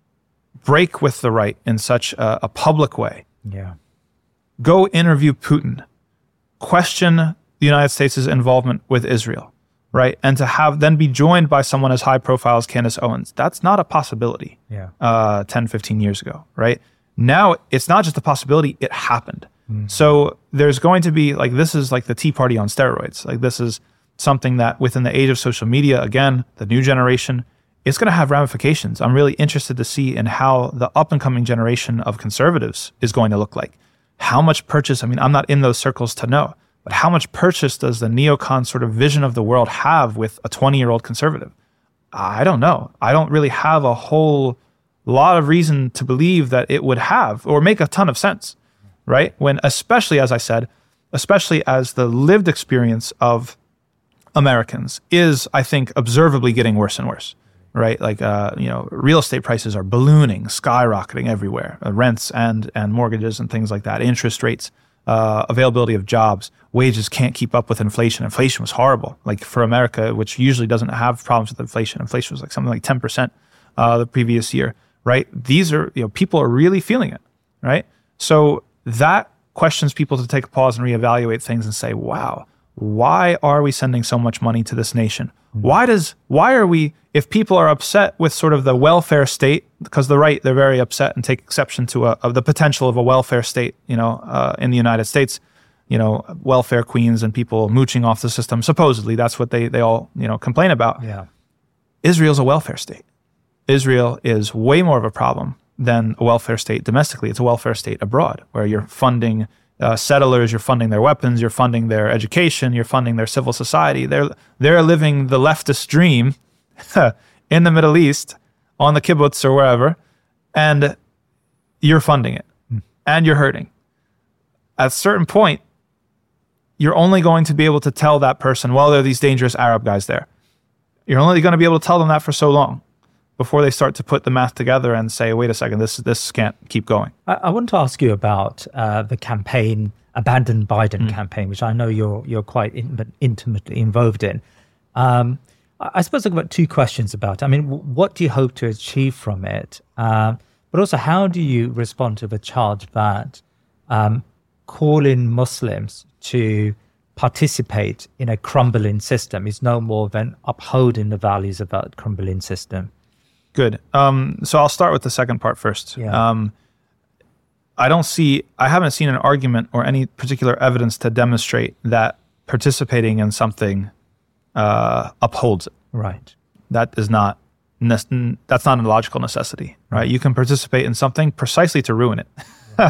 break with the right in such a, a public way. Yeah. Go interview Putin, question the United States' involvement with Israel, right? And to have then be joined by someone as high profile as Candace Owens. That's not a possibility yeah. uh, ten, fifteen years ago, right? Now, it's not just a possibility, it happened. Mm. So there's going to be, like, this is like the Tea Party on steroids. Like, this is something that within the age of social media, again, the new generation, it's going to have ramifications. I'm really interested to see in how the up-and-coming generation of conservatives is going to look like. How much purchase, I mean, I'm not in those circles to know, but how much purchase does the neocon sort of vision of the world have with a twenty-year-old conservative? I don't know. I don't really have a whole lot of reason to believe that it would have or make a ton of sense, right? When, especially, as I said, especially as the lived experience of Americans is, I think, observably getting worse and worse, right? Like, uh, you know, real estate prices are ballooning, skyrocketing everywhere, uh, rents and and mortgages and things like that, interest rates, uh, availability of jobs, wages can't keep up with inflation. Inflation was horrible. Like for America, which usually doesn't have problems with inflation, inflation was like something like ten percent uh, the previous year, right? These are, you know, people are really feeling it, right? So that questions people to take a pause and reevaluate things and say, wow, why are we sending so much money to this nation? Why does why are we, if people are upset with sort of the welfare state, because the right, they're very upset and take exception to a, of the potential of a welfare state, you know, uh, in the United States, you know, welfare queens and people mooching off the system. Supposedly, that's what they they all, you know, complain about. Yeah. Israel's a welfare state. Israel is way more of a problem than a welfare state domestically. It's a welfare state abroad, where you're funding Uh, settlers, you're funding their weapons, you're funding their education, you're funding their civil society. They're they're living the leftist dream in the Middle East, on the kibbutz or wherever, and you're funding it, mm. and you're hurting. At a certain point, you're only going to be able to tell that person, well, there are these dangerous Arab guys there. You're only going to be able to tell them that for so long before they start to put the math together and say, wait a second, this this can't keep going. I, I want to ask you about uh, the campaign, Abandon Biden mm. campaign, which I know you're you're quite in, intimately involved in. Um, I, I suppose I've got two questions about it. I mean, w- what do you hope to achieve from it? Uh, but also, how do you respond to the charge that um, calling Muslims to participate in a crumbling system is no more than upholding the values of that crumbling system? Good. Um, so I'll start with the second part first. Yeah. Um, I don't see, I haven't seen an argument or any particular evidence to demonstrate that participating in something uh, upholds it. Right. That is not, ne- that's not a logical necessity, right? You can participate in something precisely to ruin it.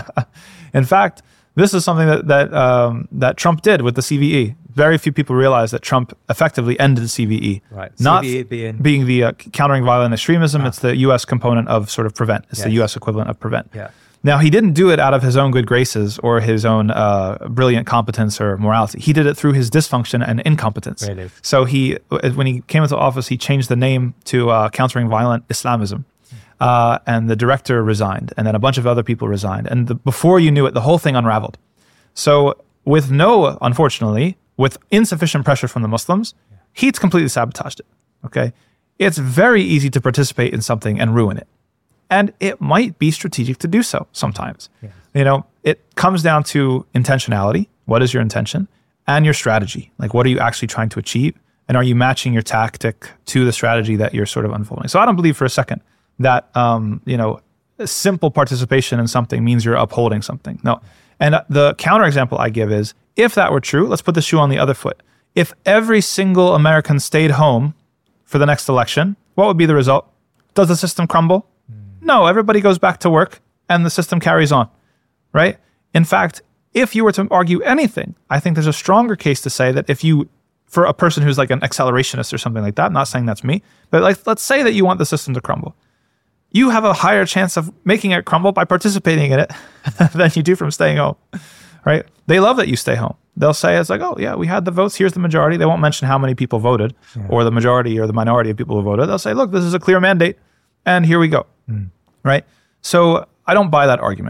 In fact, this is something that that um, that Trump did with the C V E. Very few people realize that Trump effectively ended the C V E. Right. Not C V E being, being the uh, countering violent extremism. Ah. It's the U S component of sort of PREVENT. It's yes. the U S equivalent of PREVENT. Yeah. Now, he didn't do it out of his own good graces or his own uh, brilliant competence or morality. He did it through his dysfunction and incompetence. Really? So he, when he came into office, he changed the name to uh, Countering Violent Islamism. Uh, and the director resigned, and then a bunch of other people resigned. And the, before you knew it, the whole thing unraveled. So with no, unfortunately, with insufficient pressure from the Muslims, yeah. he's completely sabotaged it, okay? It's very easy to participate in something and ruin it. And it might be strategic to do so sometimes. Yeah. You know, it comes down to intentionality. What is your intention? And your strategy. Like, what are you actually trying to achieve? And are you matching your tactic to the strategy that you're sort of unfolding? So I don't believe for a second that, um, you know, simple participation in something means you're upholding something. No. And the counterexample I give is, if that were true, let's put the shoe on the other foot. If every single American stayed home for the next election, what would be the result? Does the system crumble? Mm. No, everybody goes back to work and the system carries on, right? In fact, if you were to argue anything, I think there's a stronger case to say that if you, for a person who's like an accelerationist or something like that, I'm not saying that's me, but like, let's say that you want the system to crumble. You have a higher chance of making it crumble by participating in it than you do from staying home, right? They love that you stay home. They'll say, it's like, oh yeah, we had the votes, here's the majority. They won't mention how many people voted yeah. or the majority or the minority of people who voted. They'll say, look, this is a clear mandate and here we go, mm. right? So I don't buy that argument.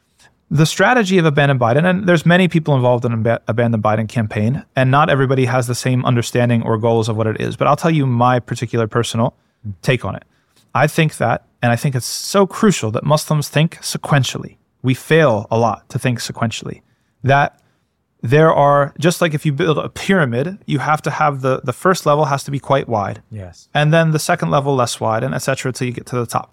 The strategy of Abandon Biden, and there's many people involved in an Abandon Biden campaign, and not everybody has the same understanding or goals of what it is, but I'll tell you my particular personal mm. take on it. I think that, and I think it's so crucial that Muslims think sequentially. We fail a lot to think sequentially. That there are, just like if you build a pyramid, you have to have the, the first level has to be quite wide. Yes. And then the second level less wide, and et cetera, until you get to the top.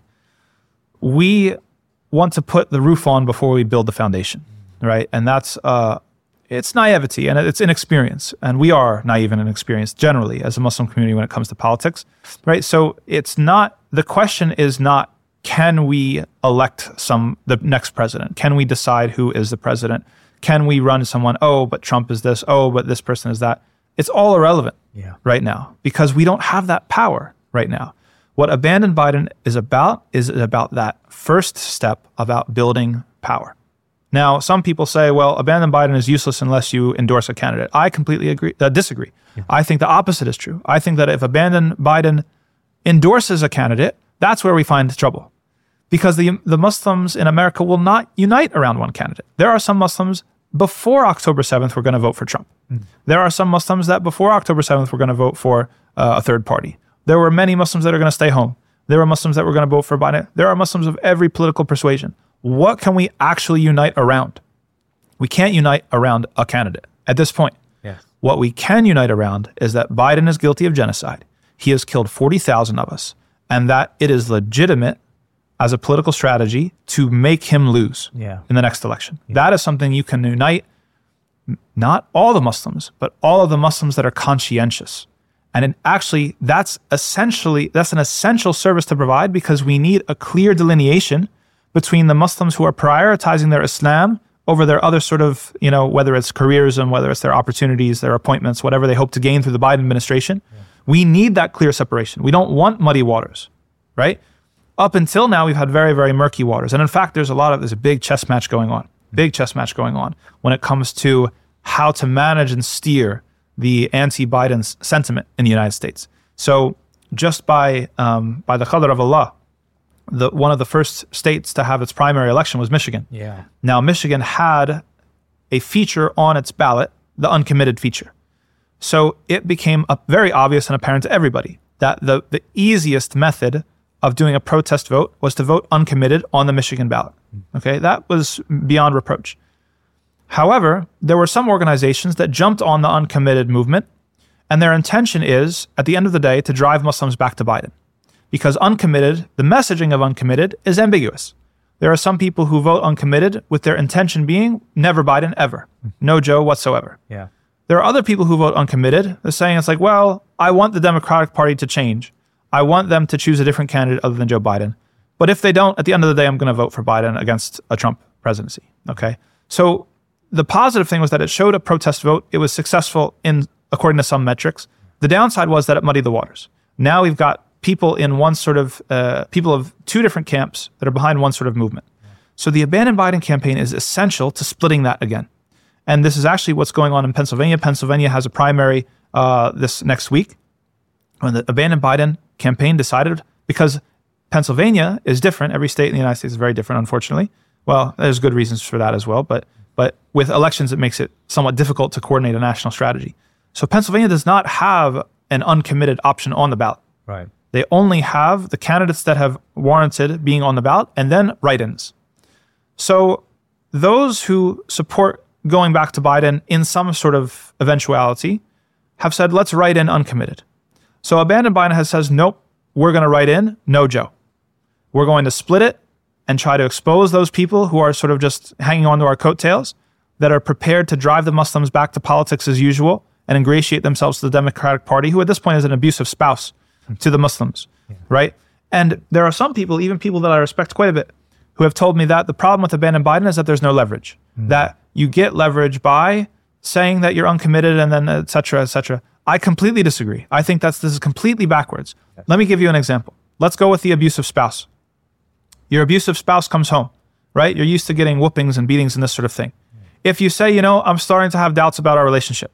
We want to put the roof on before we build the foundation, mm. right? And that's, uh, it's naivety and it's inexperience. And we are naive and inexperienced generally as a Muslim community when it comes to politics, right? So it's not, the question is not, can we elect some, the next president? Can we decide who is the president? Can we run someone, oh, but Trump is this, oh, but this person is that? It's all irrelevant yeah. right now because we don't have that power right now. What Abandon Biden is about is about that first step about building power. Now, some people say, well, Abandon Biden is useless unless you endorse a candidate. I completely agree, uh, disagree. Yeah. I think the opposite is true. I think that if Abandon Biden endorses a candidate, that's where we find trouble. Because the the Muslims in America will not unite around one candidate. There are some Muslims before October seventh were going to vote for Trump. Mm. There are some Muslims that before October seventh were going to vote for uh, a third party. There were many Muslims that are going to stay home. There are Muslims that were going to vote for Biden. There are Muslims of every political persuasion. What can we actually unite around? We can't unite around a candidate at this point. Yes. What we can unite around is that Biden is guilty of genocide. He has killed forty thousand of us, and that it is legitimate as a political strategy to make him lose yeah. in the next election. Yeah. That is something you can unite, not all the Muslims, but all of the Muslims that are conscientious. And it actually, that's essentially, that's an essential service to provide, because we need a clear delineation between the Muslims who are prioritizing their Islam over their other sort of, you know, whether it's careerism, whether it's their opportunities, their appointments, whatever they hope to gain through the Biden administration. Yeah. We need that clear separation. We don't want muddy waters, right? Up until now, we've had very, very murky waters. And in fact, there's a lot of, there's a big chess match going on, big chess match going on when it comes to how to manage and steer the anti-Biden sentiment in the United States. So just by um, by the qadr of Allah, the, one of the first states to have its primary election was Michigan. Yeah. Now, Michigan had a feature on its ballot, the uncommitted feature. So it became a, very obvious and apparent to everybody that the, the easiest method of doing a protest vote was to vote uncommitted on the Michigan ballot. Okay, that was beyond reproach. However, there were some organizations that jumped on the uncommitted movement, and their intention is, at the end of the day, to drive Muslims back to Biden. Because uncommitted, the messaging of uncommitted is ambiguous. There are some people who vote uncommitted with their intention being never Biden, ever. No Joe whatsoever. Yeah. There are other people who vote uncommitted. They're saying it's like, well, I want the Democratic Party to change. I want them to choose a different candidate other than Joe Biden. But if they don't, at the end of the day, I'm going to vote for Biden against a Trump presidency. Okay. So the positive thing was that it showed a protest vote. It was successful in, according to some metrics. The downside was that it muddied the waters. Now we've got people in one sort of, uh, people of two different camps that are behind one sort of movement. So the Abandon Biden campaign is essential to splitting that again. And this is actually what's going on in Pennsylvania. Pennsylvania has a primary uh, this next week, when the Abandon Biden campaign decided, because Pennsylvania is different. Every state in the United States is very different, unfortunately. Well, there's good reasons for that as well. But but with elections, it makes it somewhat difficult to coordinate a national strategy. So Pennsylvania does not have an uncommitted option on the ballot. Right. They only have the candidates that have warranted being on the ballot, and then write-ins. So those who support going back to Biden in some sort of eventuality have said, let's write in uncommitted. So Abandon Biden has says, nope, we're going to write in no Joe. We're going to split it and try to expose those people who are sort of just hanging on to our coattails, that are prepared to drive the Muslims back to politics as usual and ingratiate themselves to the Democratic Party, who at this point is an abusive spouse to the Muslims, yeah. right? And there are some people, even people that I respect quite a bit, who have told me that the problem with Abandon Biden is that there's no leverage, mm. that you get leverage by saying that you're uncommitted and then et cetera, et cetera. I completely disagree. I think that's this is completely backwards. Yes. Let me give you an example. Let's go with the abusive spouse. Your abusive spouse comes home, right? You're used to getting whoopings and beatings and this sort of thing. Mm. If you say, you know, I'm starting to have doubts about our relationship,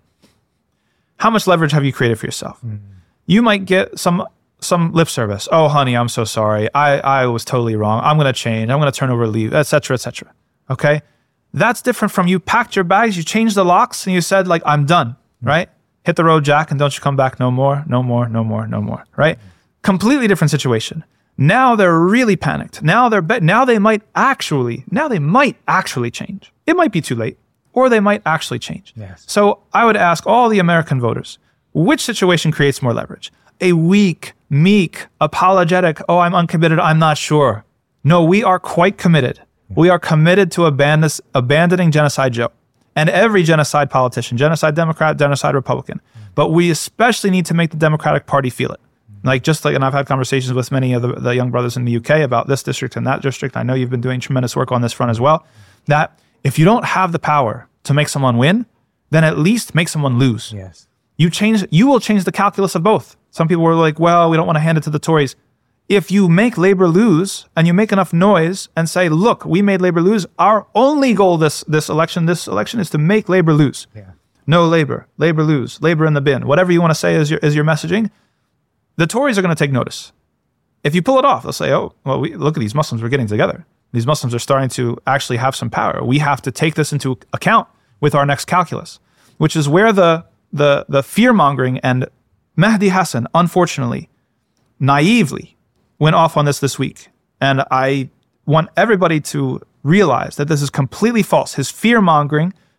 how much leverage have you created for yourself? Mm. You might get some some lip service. Oh, honey, I'm so sorry. I, I was totally wrong. I'm going to change. I'm going to turn over a leaf, et cetera, et cetera. Okay? That's different from you packed your bags, you changed the locks, and you said, like, I'm done, mm. right? Hit the road, Jack, and don't you come back no more, no more, no more, no more, right? Mm. Completely different situation. Now they're really panicked. Now they're be- now they might actually, now they might actually change. It might be too late, or they might actually change. Yes. So I would ask all the American voters, which situation creates more leverage? A weak, meek, apologetic, oh, I'm uncommitted, I'm not sure. No, we are quite committed. We are committed to abandon, abandoning Genocide Joe and every genocide politician, genocide Democrat, genocide Republican. But we especially need to make the Democratic Party feel it. Like just like, and I've had conversations with many of the, the young brothers in the U K about this district and that district. I know you've been doing tremendous work on this front as well. That if you don't have the power to make someone win, then at least make someone lose. Yes. You change, you will change the calculus of both. Some people were like, well, we don't want to hand it to the Tories. If you make Labour lose and you make enough noise and say, look, we made Labour lose, our only goal this this election, this election is to make Labour lose. Yeah. No Labour, Labour lose, Labour in the bin. Whatever you want to say is your, is your messaging. The Tories are going to take notice. If you pull it off, they'll say, oh, well, we, look at these Muslims, we're getting together. These Muslims are starting to actually have some power. We have to take this into account with our next calculus, which is where the the the fear-mongering and Mehdi Hasan, unfortunately, naively, went off on this this week. And I want everybody to realize that this is completely false. His fear-mongering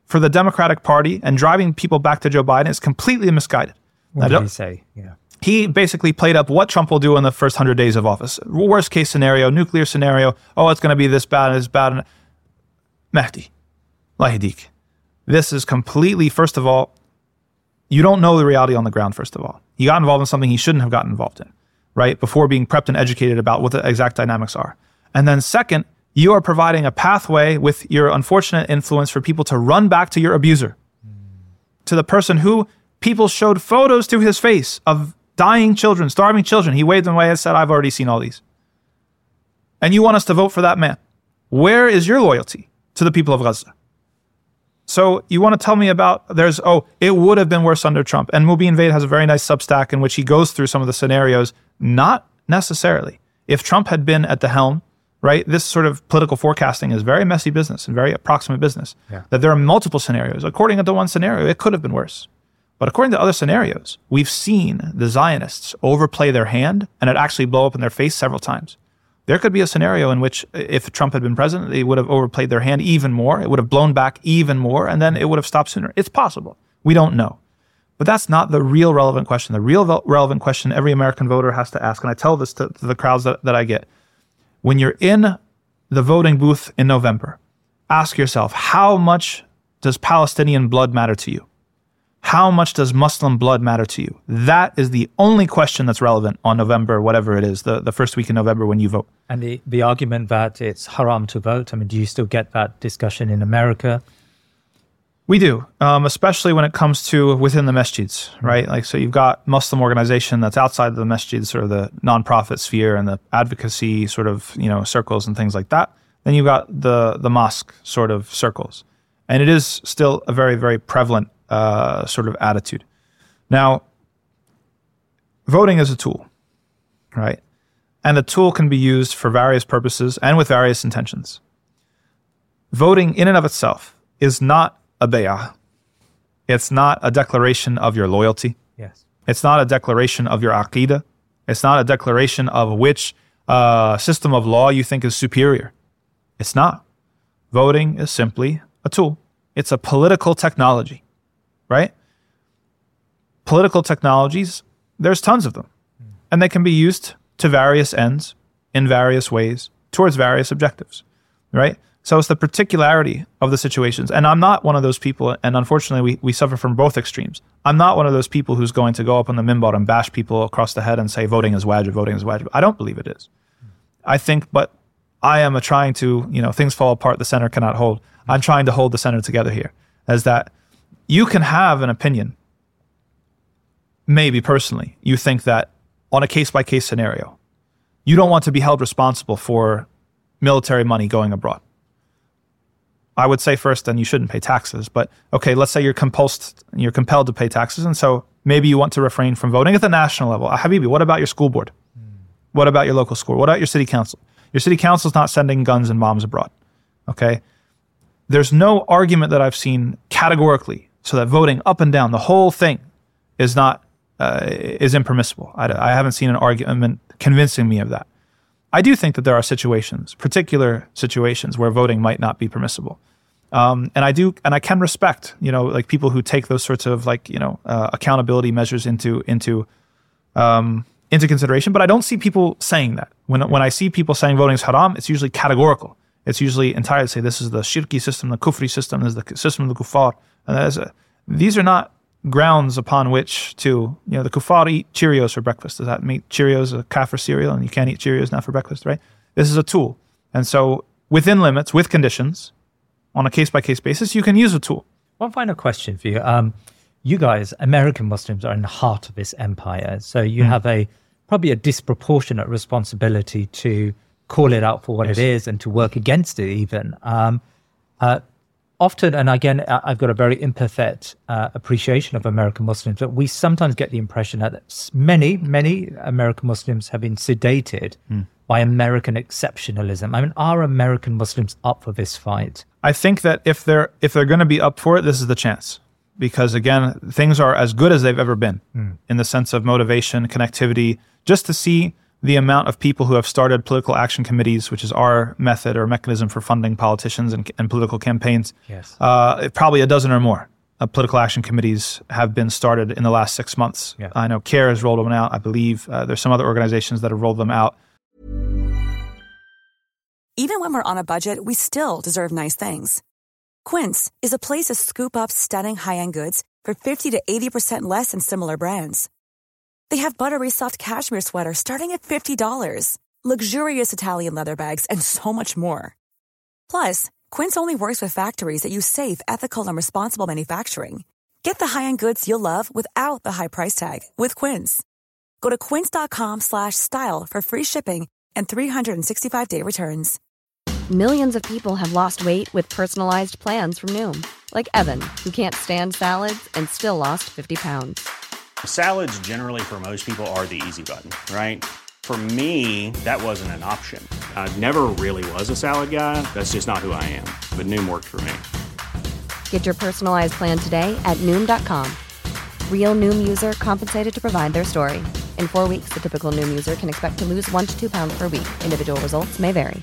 for the Democratic Party and driving people back to Joe Biden is completely misguided. What did he say? Yeah. He basically played up what Trump will do in the first one hundred days of office. Worst case scenario, nuclear scenario. Oh, it's going to be this bad and this bad. Mahdi, Lahidik. This is completely, first of all, you don't know the reality on the ground, first of all. He got involved in something he shouldn't have gotten involved in, right? Before being prepped and educated about what the exact dynamics are. And then second, you are providing a pathway with your unfortunate influence for people to run back to your abuser, mm. to the person who people showed photos to his face of dying children, starving children. He waved them away and said, I've already seen all these. And you want us to vote for that man. Where is your loyalty to the people of Gaza? So you want to tell me about, there's, oh, it would have been worse under Trump. And Mubin Vaid has a very nice Substack in which he goes through some of the scenarios. Not necessarily. If Trump had been at the helm, right, this sort of political forecasting is very messy business and very approximate business. Yeah. That there are multiple scenarios. According to one scenario, it could have been worse. But according to other scenarios, we've seen the Zionists overplay their hand and it actually blow up in their face several times. There could be a scenario in which if Trump had been president, they would have overplayed their hand even more. It would have blown back even more, and then it would have stopped sooner. It's possible. We don't know. But that's not the real relevant question. The real ve- relevant question every American voter has to ask, and I tell this to, to the crowds that, that I get. When you're in the voting booth in November, ask yourself, how much does Palestinian blood matter to you? How much does Muslim blood matter to you? That is the only question that's relevant on November, whatever it is, the, the first week in November when you vote. And the, the argument that it's haram to vote, I mean, do you still get that discussion in America? We do, um, especially when it comes to within the masjids, right? Like, so you've got Muslim organization that's outside of the masjid, sort of the nonprofit sphere and the advocacy sort of, you know, circles and things like that. Then you've got the, the mosque sort of circles. And it is still a very, very prevalent Uh, sort of attitude. Now, voting is a tool, right? And a tool can be used for various purposes and with various intentions. Voting in and of itself is not a bay'ah. It's not a declaration of your loyalty. Yes. It's not a declaration of your aqidah. It's not a declaration of which uh, system of law you think is superior. It's not. Voting is simply a tool. It's a political technology. Right? Political technologies, there's tons of them. And they can be used to various ends, in various ways, towards various objectives. Right? So it's the particularity of the situations. And I'm not one of those people, and unfortunately we, we suffer from both extremes. I'm not one of those people who's going to go up on the minbar and bash people across the head and say voting is wajib, voting is wajib. I don't believe it is. I think, but I am a trying to, you know, things fall apart, the center cannot hold. I'm trying to hold the center together here. As that you can have an opinion, maybe personally, you think that on a case-by-case scenario, you don't want to be held responsible for military money going abroad. I would say first, then you shouldn't pay taxes. But okay, let's say you're compulsed, you're compelled to pay taxes, and so maybe you want to refrain from voting at the national level. Habibi, what about your school board? Mm. What about your local school? What about your city council? Your city council's not sending guns and bombs abroad. Okay? There's no argument that I've seen categorically so that voting up and down, the whole thing, is not uh, is impermissible. I, I haven't seen an argument convincing me of that. I do think that there are situations, particular situations, where voting might not be permissible, um, and I do, and I can respect, you know, like people who take those sorts of like, you know, uh, accountability measures into into um, into consideration. But I don't see people saying that. When when I see people saying voting is haram, it's usually categorical. It's usually entirely say this is the shirki system, the kufri system, this is the system of the kuffar. And that is a, these are not grounds upon which to, you know, the kuffar eat Cheerios for breakfast. Does that make Cheerios a kafir cereal and you can't eat Cheerios now for breakfast, right? This is a tool. And so within limits, with conditions, on a case-by-case basis, you can use a tool. One final question for you. Um, you guys, American Muslims, are in the heart of this empire. So you mm. have a probably a disproportionate responsibility to call it out for what yes. it is and to work against it even. Um, uh, Often, and again, I've got a very imperfect uh, appreciation of American Muslims, but we sometimes get the impression that many, many American Muslims have been sedated mm. by American exceptionalism. I mean, are American Muslims up for this fight? I think that if they're if they're going to be up for it, this is the chance. Because again, things are as good as they've ever been mm. in the sense of motivation, connectivity, just to see the amount of people who have started political action committees, which is our method or mechanism for funding politicians and, and political campaigns. Yes. Uh, probably a dozen or more uh, political action committees have been started in the last six months. Yeah. I know CARE has rolled them out, I believe. Uh, there's some other organizations that have rolled them out. Even when we're on a budget, we still deserve nice things. Quince is a place to scoop up stunning high-end goods for fifty to eighty percent less than similar brands. They have buttery soft cashmere sweaters starting at fifty dollars, luxurious Italian leather bags, and so much more. Plus, Quince only works with factories that use safe, ethical, and responsible manufacturing. Get the high-end goods you'll love without the high price tag with Quince. Go to quince.com slash style for free shipping and three sixty-five day returns. Millions of people have lost weight with personalized plans from Noom. Like Evan, who can't stand salads and still lost fifty pounds. Salads generally for most people are the easy button, right? For me, that wasn't an option. I never really was a salad guy. That's just not who I am. But Noom worked for me. Get your personalized plan today at Noom dot com. Real Noom user compensated to provide their story. In four weeks, the typical Noom user can expect to lose one to two pounds per week. Individual results may vary.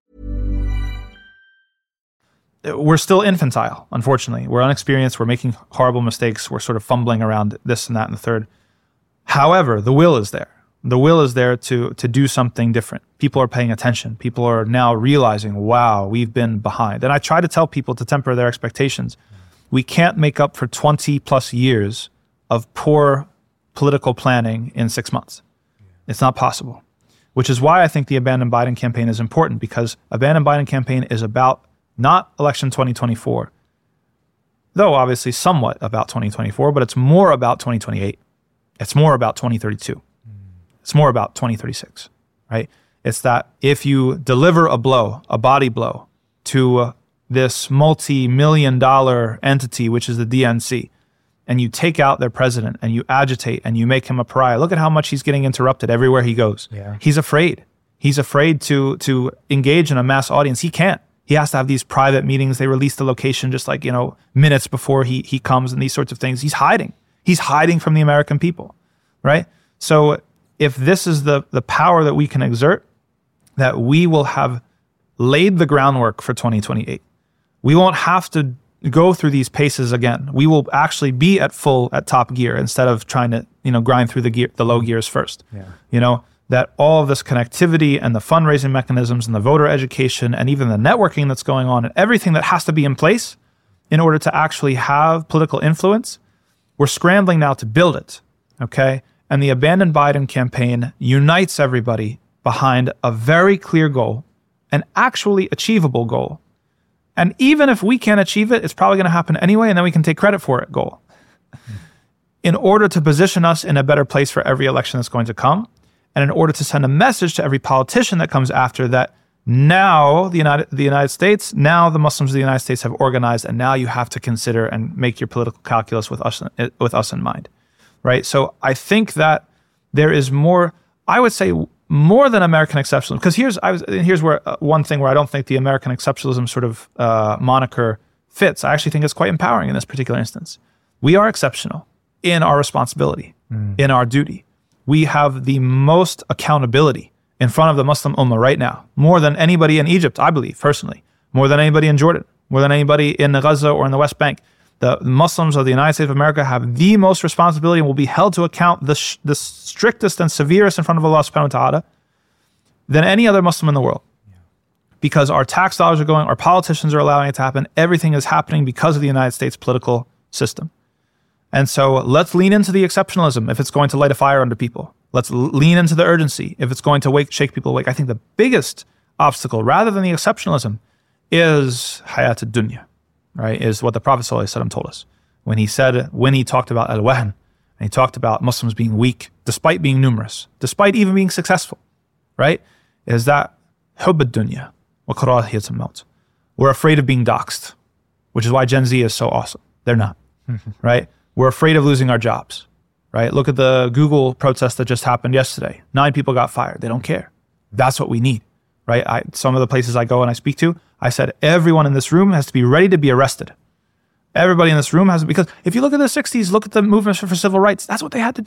We're still infantile, unfortunately. We're unexperienced. We're making horrible mistakes. We're sort of fumbling around this and that and the third. However, the will is there. The will is there to to do something different. People are paying attention. People are now realizing, wow, we've been behind. And I try to tell people to temper their expectations. We can't make up for twenty plus years of poor political planning in six months. It's not possible. Which is why I think the Abandon Biden campaign is important, because Abandon Biden campaign is about not election twenty twenty-four, though obviously somewhat about twenty twenty-four, but it's more about twenty twenty-eight. It's more about twenty thirty-two. Mm. It's more about twenty thirty-six, right? It's that if you deliver a blow, a body blow, to uh, this multi-million dollar entity, which is the D N C, and you take out their president and you agitate and you make him a pariah, look at how much he's getting interrupted everywhere he goes. Yeah. He's afraid. He's afraid to to engage in a mass audience. He can't. He has to have these private meetings. They release the location just like, you know, minutes before he he comes and these sorts of things. He's hiding. He's hiding from the American people, right? So if this is the the power that we can exert, that we will have laid the groundwork for twenty twenty-eight. We won't have to go through these paces again. We will actually be at full, at top gear instead of trying to, you know, grind through the gear, the low gears first. Yeah. You know, that all of this connectivity and the fundraising mechanisms and the voter education and even the networking that's going on and everything that has to be in place in order to actually have political influence, we're scrambling now to build it, okay? And the Abandon Biden campaign unites everybody behind a very clear goal, an actually achievable goal. And even if we can't achieve it, it's probably going to happen anyway, and then we can take credit for it goal. In order to position us in a better place for every election that's going to come, and in order to send a message to every politician that comes after that, now the United the United States, now the Muslims of the United States have organized, and now you have to consider and make your political calculus with us with us in mind, right? So I think that there is more, I would say, more than American exceptionalism. Because here's I was here's where uh, one thing where I don't think the American exceptionalism sort of uh, moniker fits. I actually think it's quite empowering in this particular instance. We are exceptional in our responsibility, mm. in our duty. We have the most accountability in front of the Muslim Ummah right now, more than anybody in Egypt, I believe, personally, more than anybody in Jordan, more than anybody in Gaza or in the West Bank. The Muslims of the United States of America have the most responsibility and will be held to account the, sh- the strictest and severest in front of Allah subhanahu wa ta'ala than any other Muslim in the world. Yeah. Because our tax dollars are going, our politicians are allowing it to happen, everything is happening because of the United States political system. And so let's lean into the exceptionalism if it's going to light a fire under people. Let's l- lean into the urgency if it's going to wake, shake people awake. I think the biggest obstacle, rather than the exceptionalism, is hayat ad-dunya, right? Is what the Prophet ﷺ told us. When he said, when he talked about al-wahn, and he talked about Muslims being weak, despite being numerous, despite even being successful, right? Is that hubb ad-dunya wa karahiyat al-maut. We're afraid of being doxxed, which is why Gen Z is so awesome. They're not, right? We're afraid of losing our jobs, right? Look at the Google protest that just happened yesterday. Nine people got fired. They don't care. That's what we need, right? I, some of the places I go and I speak to, I said, everyone in this room has to be ready to be arrested. Everybody in this room has, because if you look at the sixties, look at the movements for, for civil rights, that's what they had to do.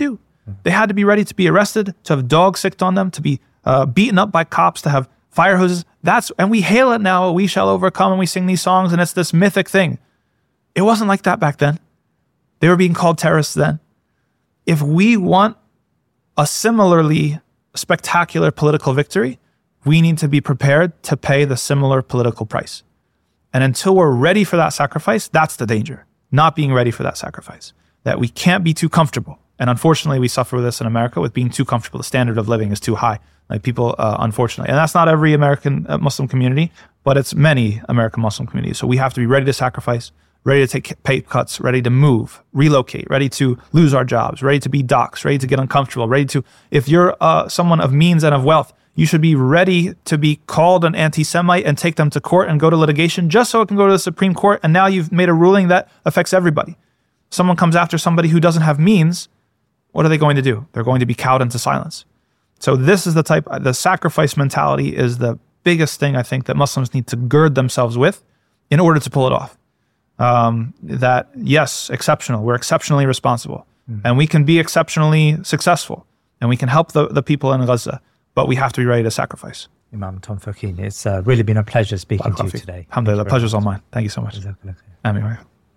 They had to be ready to be arrested, to have dogs sicked on them, to be uh, beaten up by cops, to have fire hoses. That's, and we hail it now, we shall overcome, and we sing these songs, and it's this mythic thing. It wasn't like that back then. They were being called terrorists then. If we want a similarly spectacular political victory, we need to be prepared to pay the similar political price. And until we're ready for that sacrifice, that's the danger. Not being ready for that sacrifice. That we can't be too comfortable. And unfortunately, we suffer with this in America, with being too comfortable. The standard of living is too high. Like people, uh, unfortunately. And that's not every American uh, Muslim community, but it's many American Muslim communities. So we have to be ready to sacrifice, ready to take pay cuts, ready to move, relocate, ready to lose our jobs, ready to be doxxed, ready to get uncomfortable, ready to, if you're uh, someone of means and of wealth, you should be ready to be called an anti-Semite and take them to court and go to litigation just so it can go to the Supreme Court. And now you've made a ruling that affects everybody. Someone comes after somebody who doesn't have means, what are they going to do? They're going to be cowed into silence. So this is the type, the sacrifice mentality is the biggest thing I think that Muslims need to gird themselves with in order to pull it off. Um, that, yes, exceptional. We're exceptionally responsible. Mm-hmm. And we can be exceptionally successful. And we can help the, the people in Gaza. But we have to be ready to sacrifice. Imam Tom Farkin, it's uh, really been a pleasure speaking to you today. Alhamdulillah, the pleasure's all mine. Thank you so much. Ameen.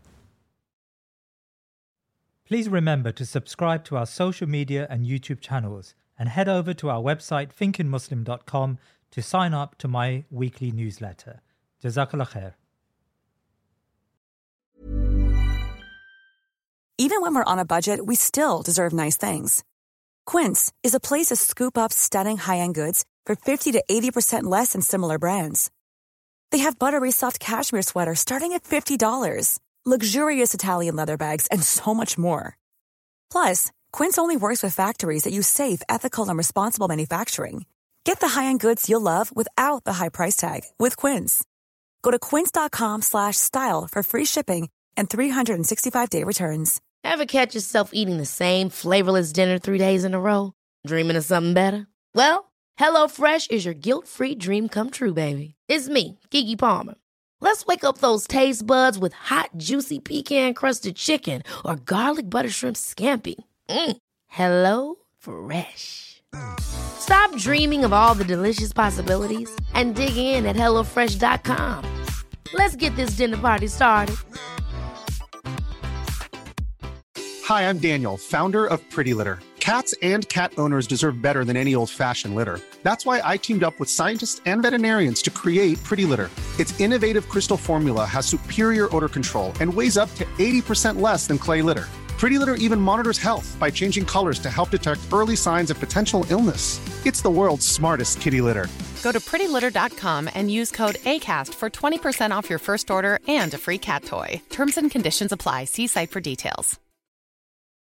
Please remember to subscribe to our social media and YouTube channels and head over to our website thinking muslim dot com to sign up to my weekly newsletter. Jazakallah khair. Even when we're on a budget, we still deserve nice things. Quince is a place to scoop up stunning high-end goods for fifty to eighty percent less than similar brands. They have buttery soft cashmere sweaters starting at fifty dollars, luxurious Italian leather bags, and so much more. Plus, Quince only works with factories that use safe, ethical, and responsible manufacturing. Get the high-end goods you'll love without the high price tag with Quince. Go to quince.com slash style for free shipping and three sixty-five day returns. Ever catch yourself eating the same flavorless dinner three days in a row? Dreaming of something better? Well, HelloFresh is your guilt-free dream come true, baby. It's me, Keke Palmer. Let's wake up those taste buds with hot, juicy pecan-crusted chicken or garlic butter shrimp scampi. Mm. Hello Fresh. Stop dreaming of all the delicious possibilities and dig in at hello fresh dot com. Let's get this dinner party started. Hi, I'm Daniel, founder of Pretty Litter. Cats and cat owners deserve better than any old-fashioned litter. That's why I teamed up with scientists and veterinarians to create Pretty Litter. Its innovative crystal formula has superior odor control and weighs up to eighty percent less than clay litter. Pretty Litter even monitors health by changing colors to help detect early signs of potential illness. It's the world's smartest kitty litter. Go to pretty litter dot com and use code ACAST for twenty percent off your first order and a free cat toy. Terms and conditions apply. See site for details.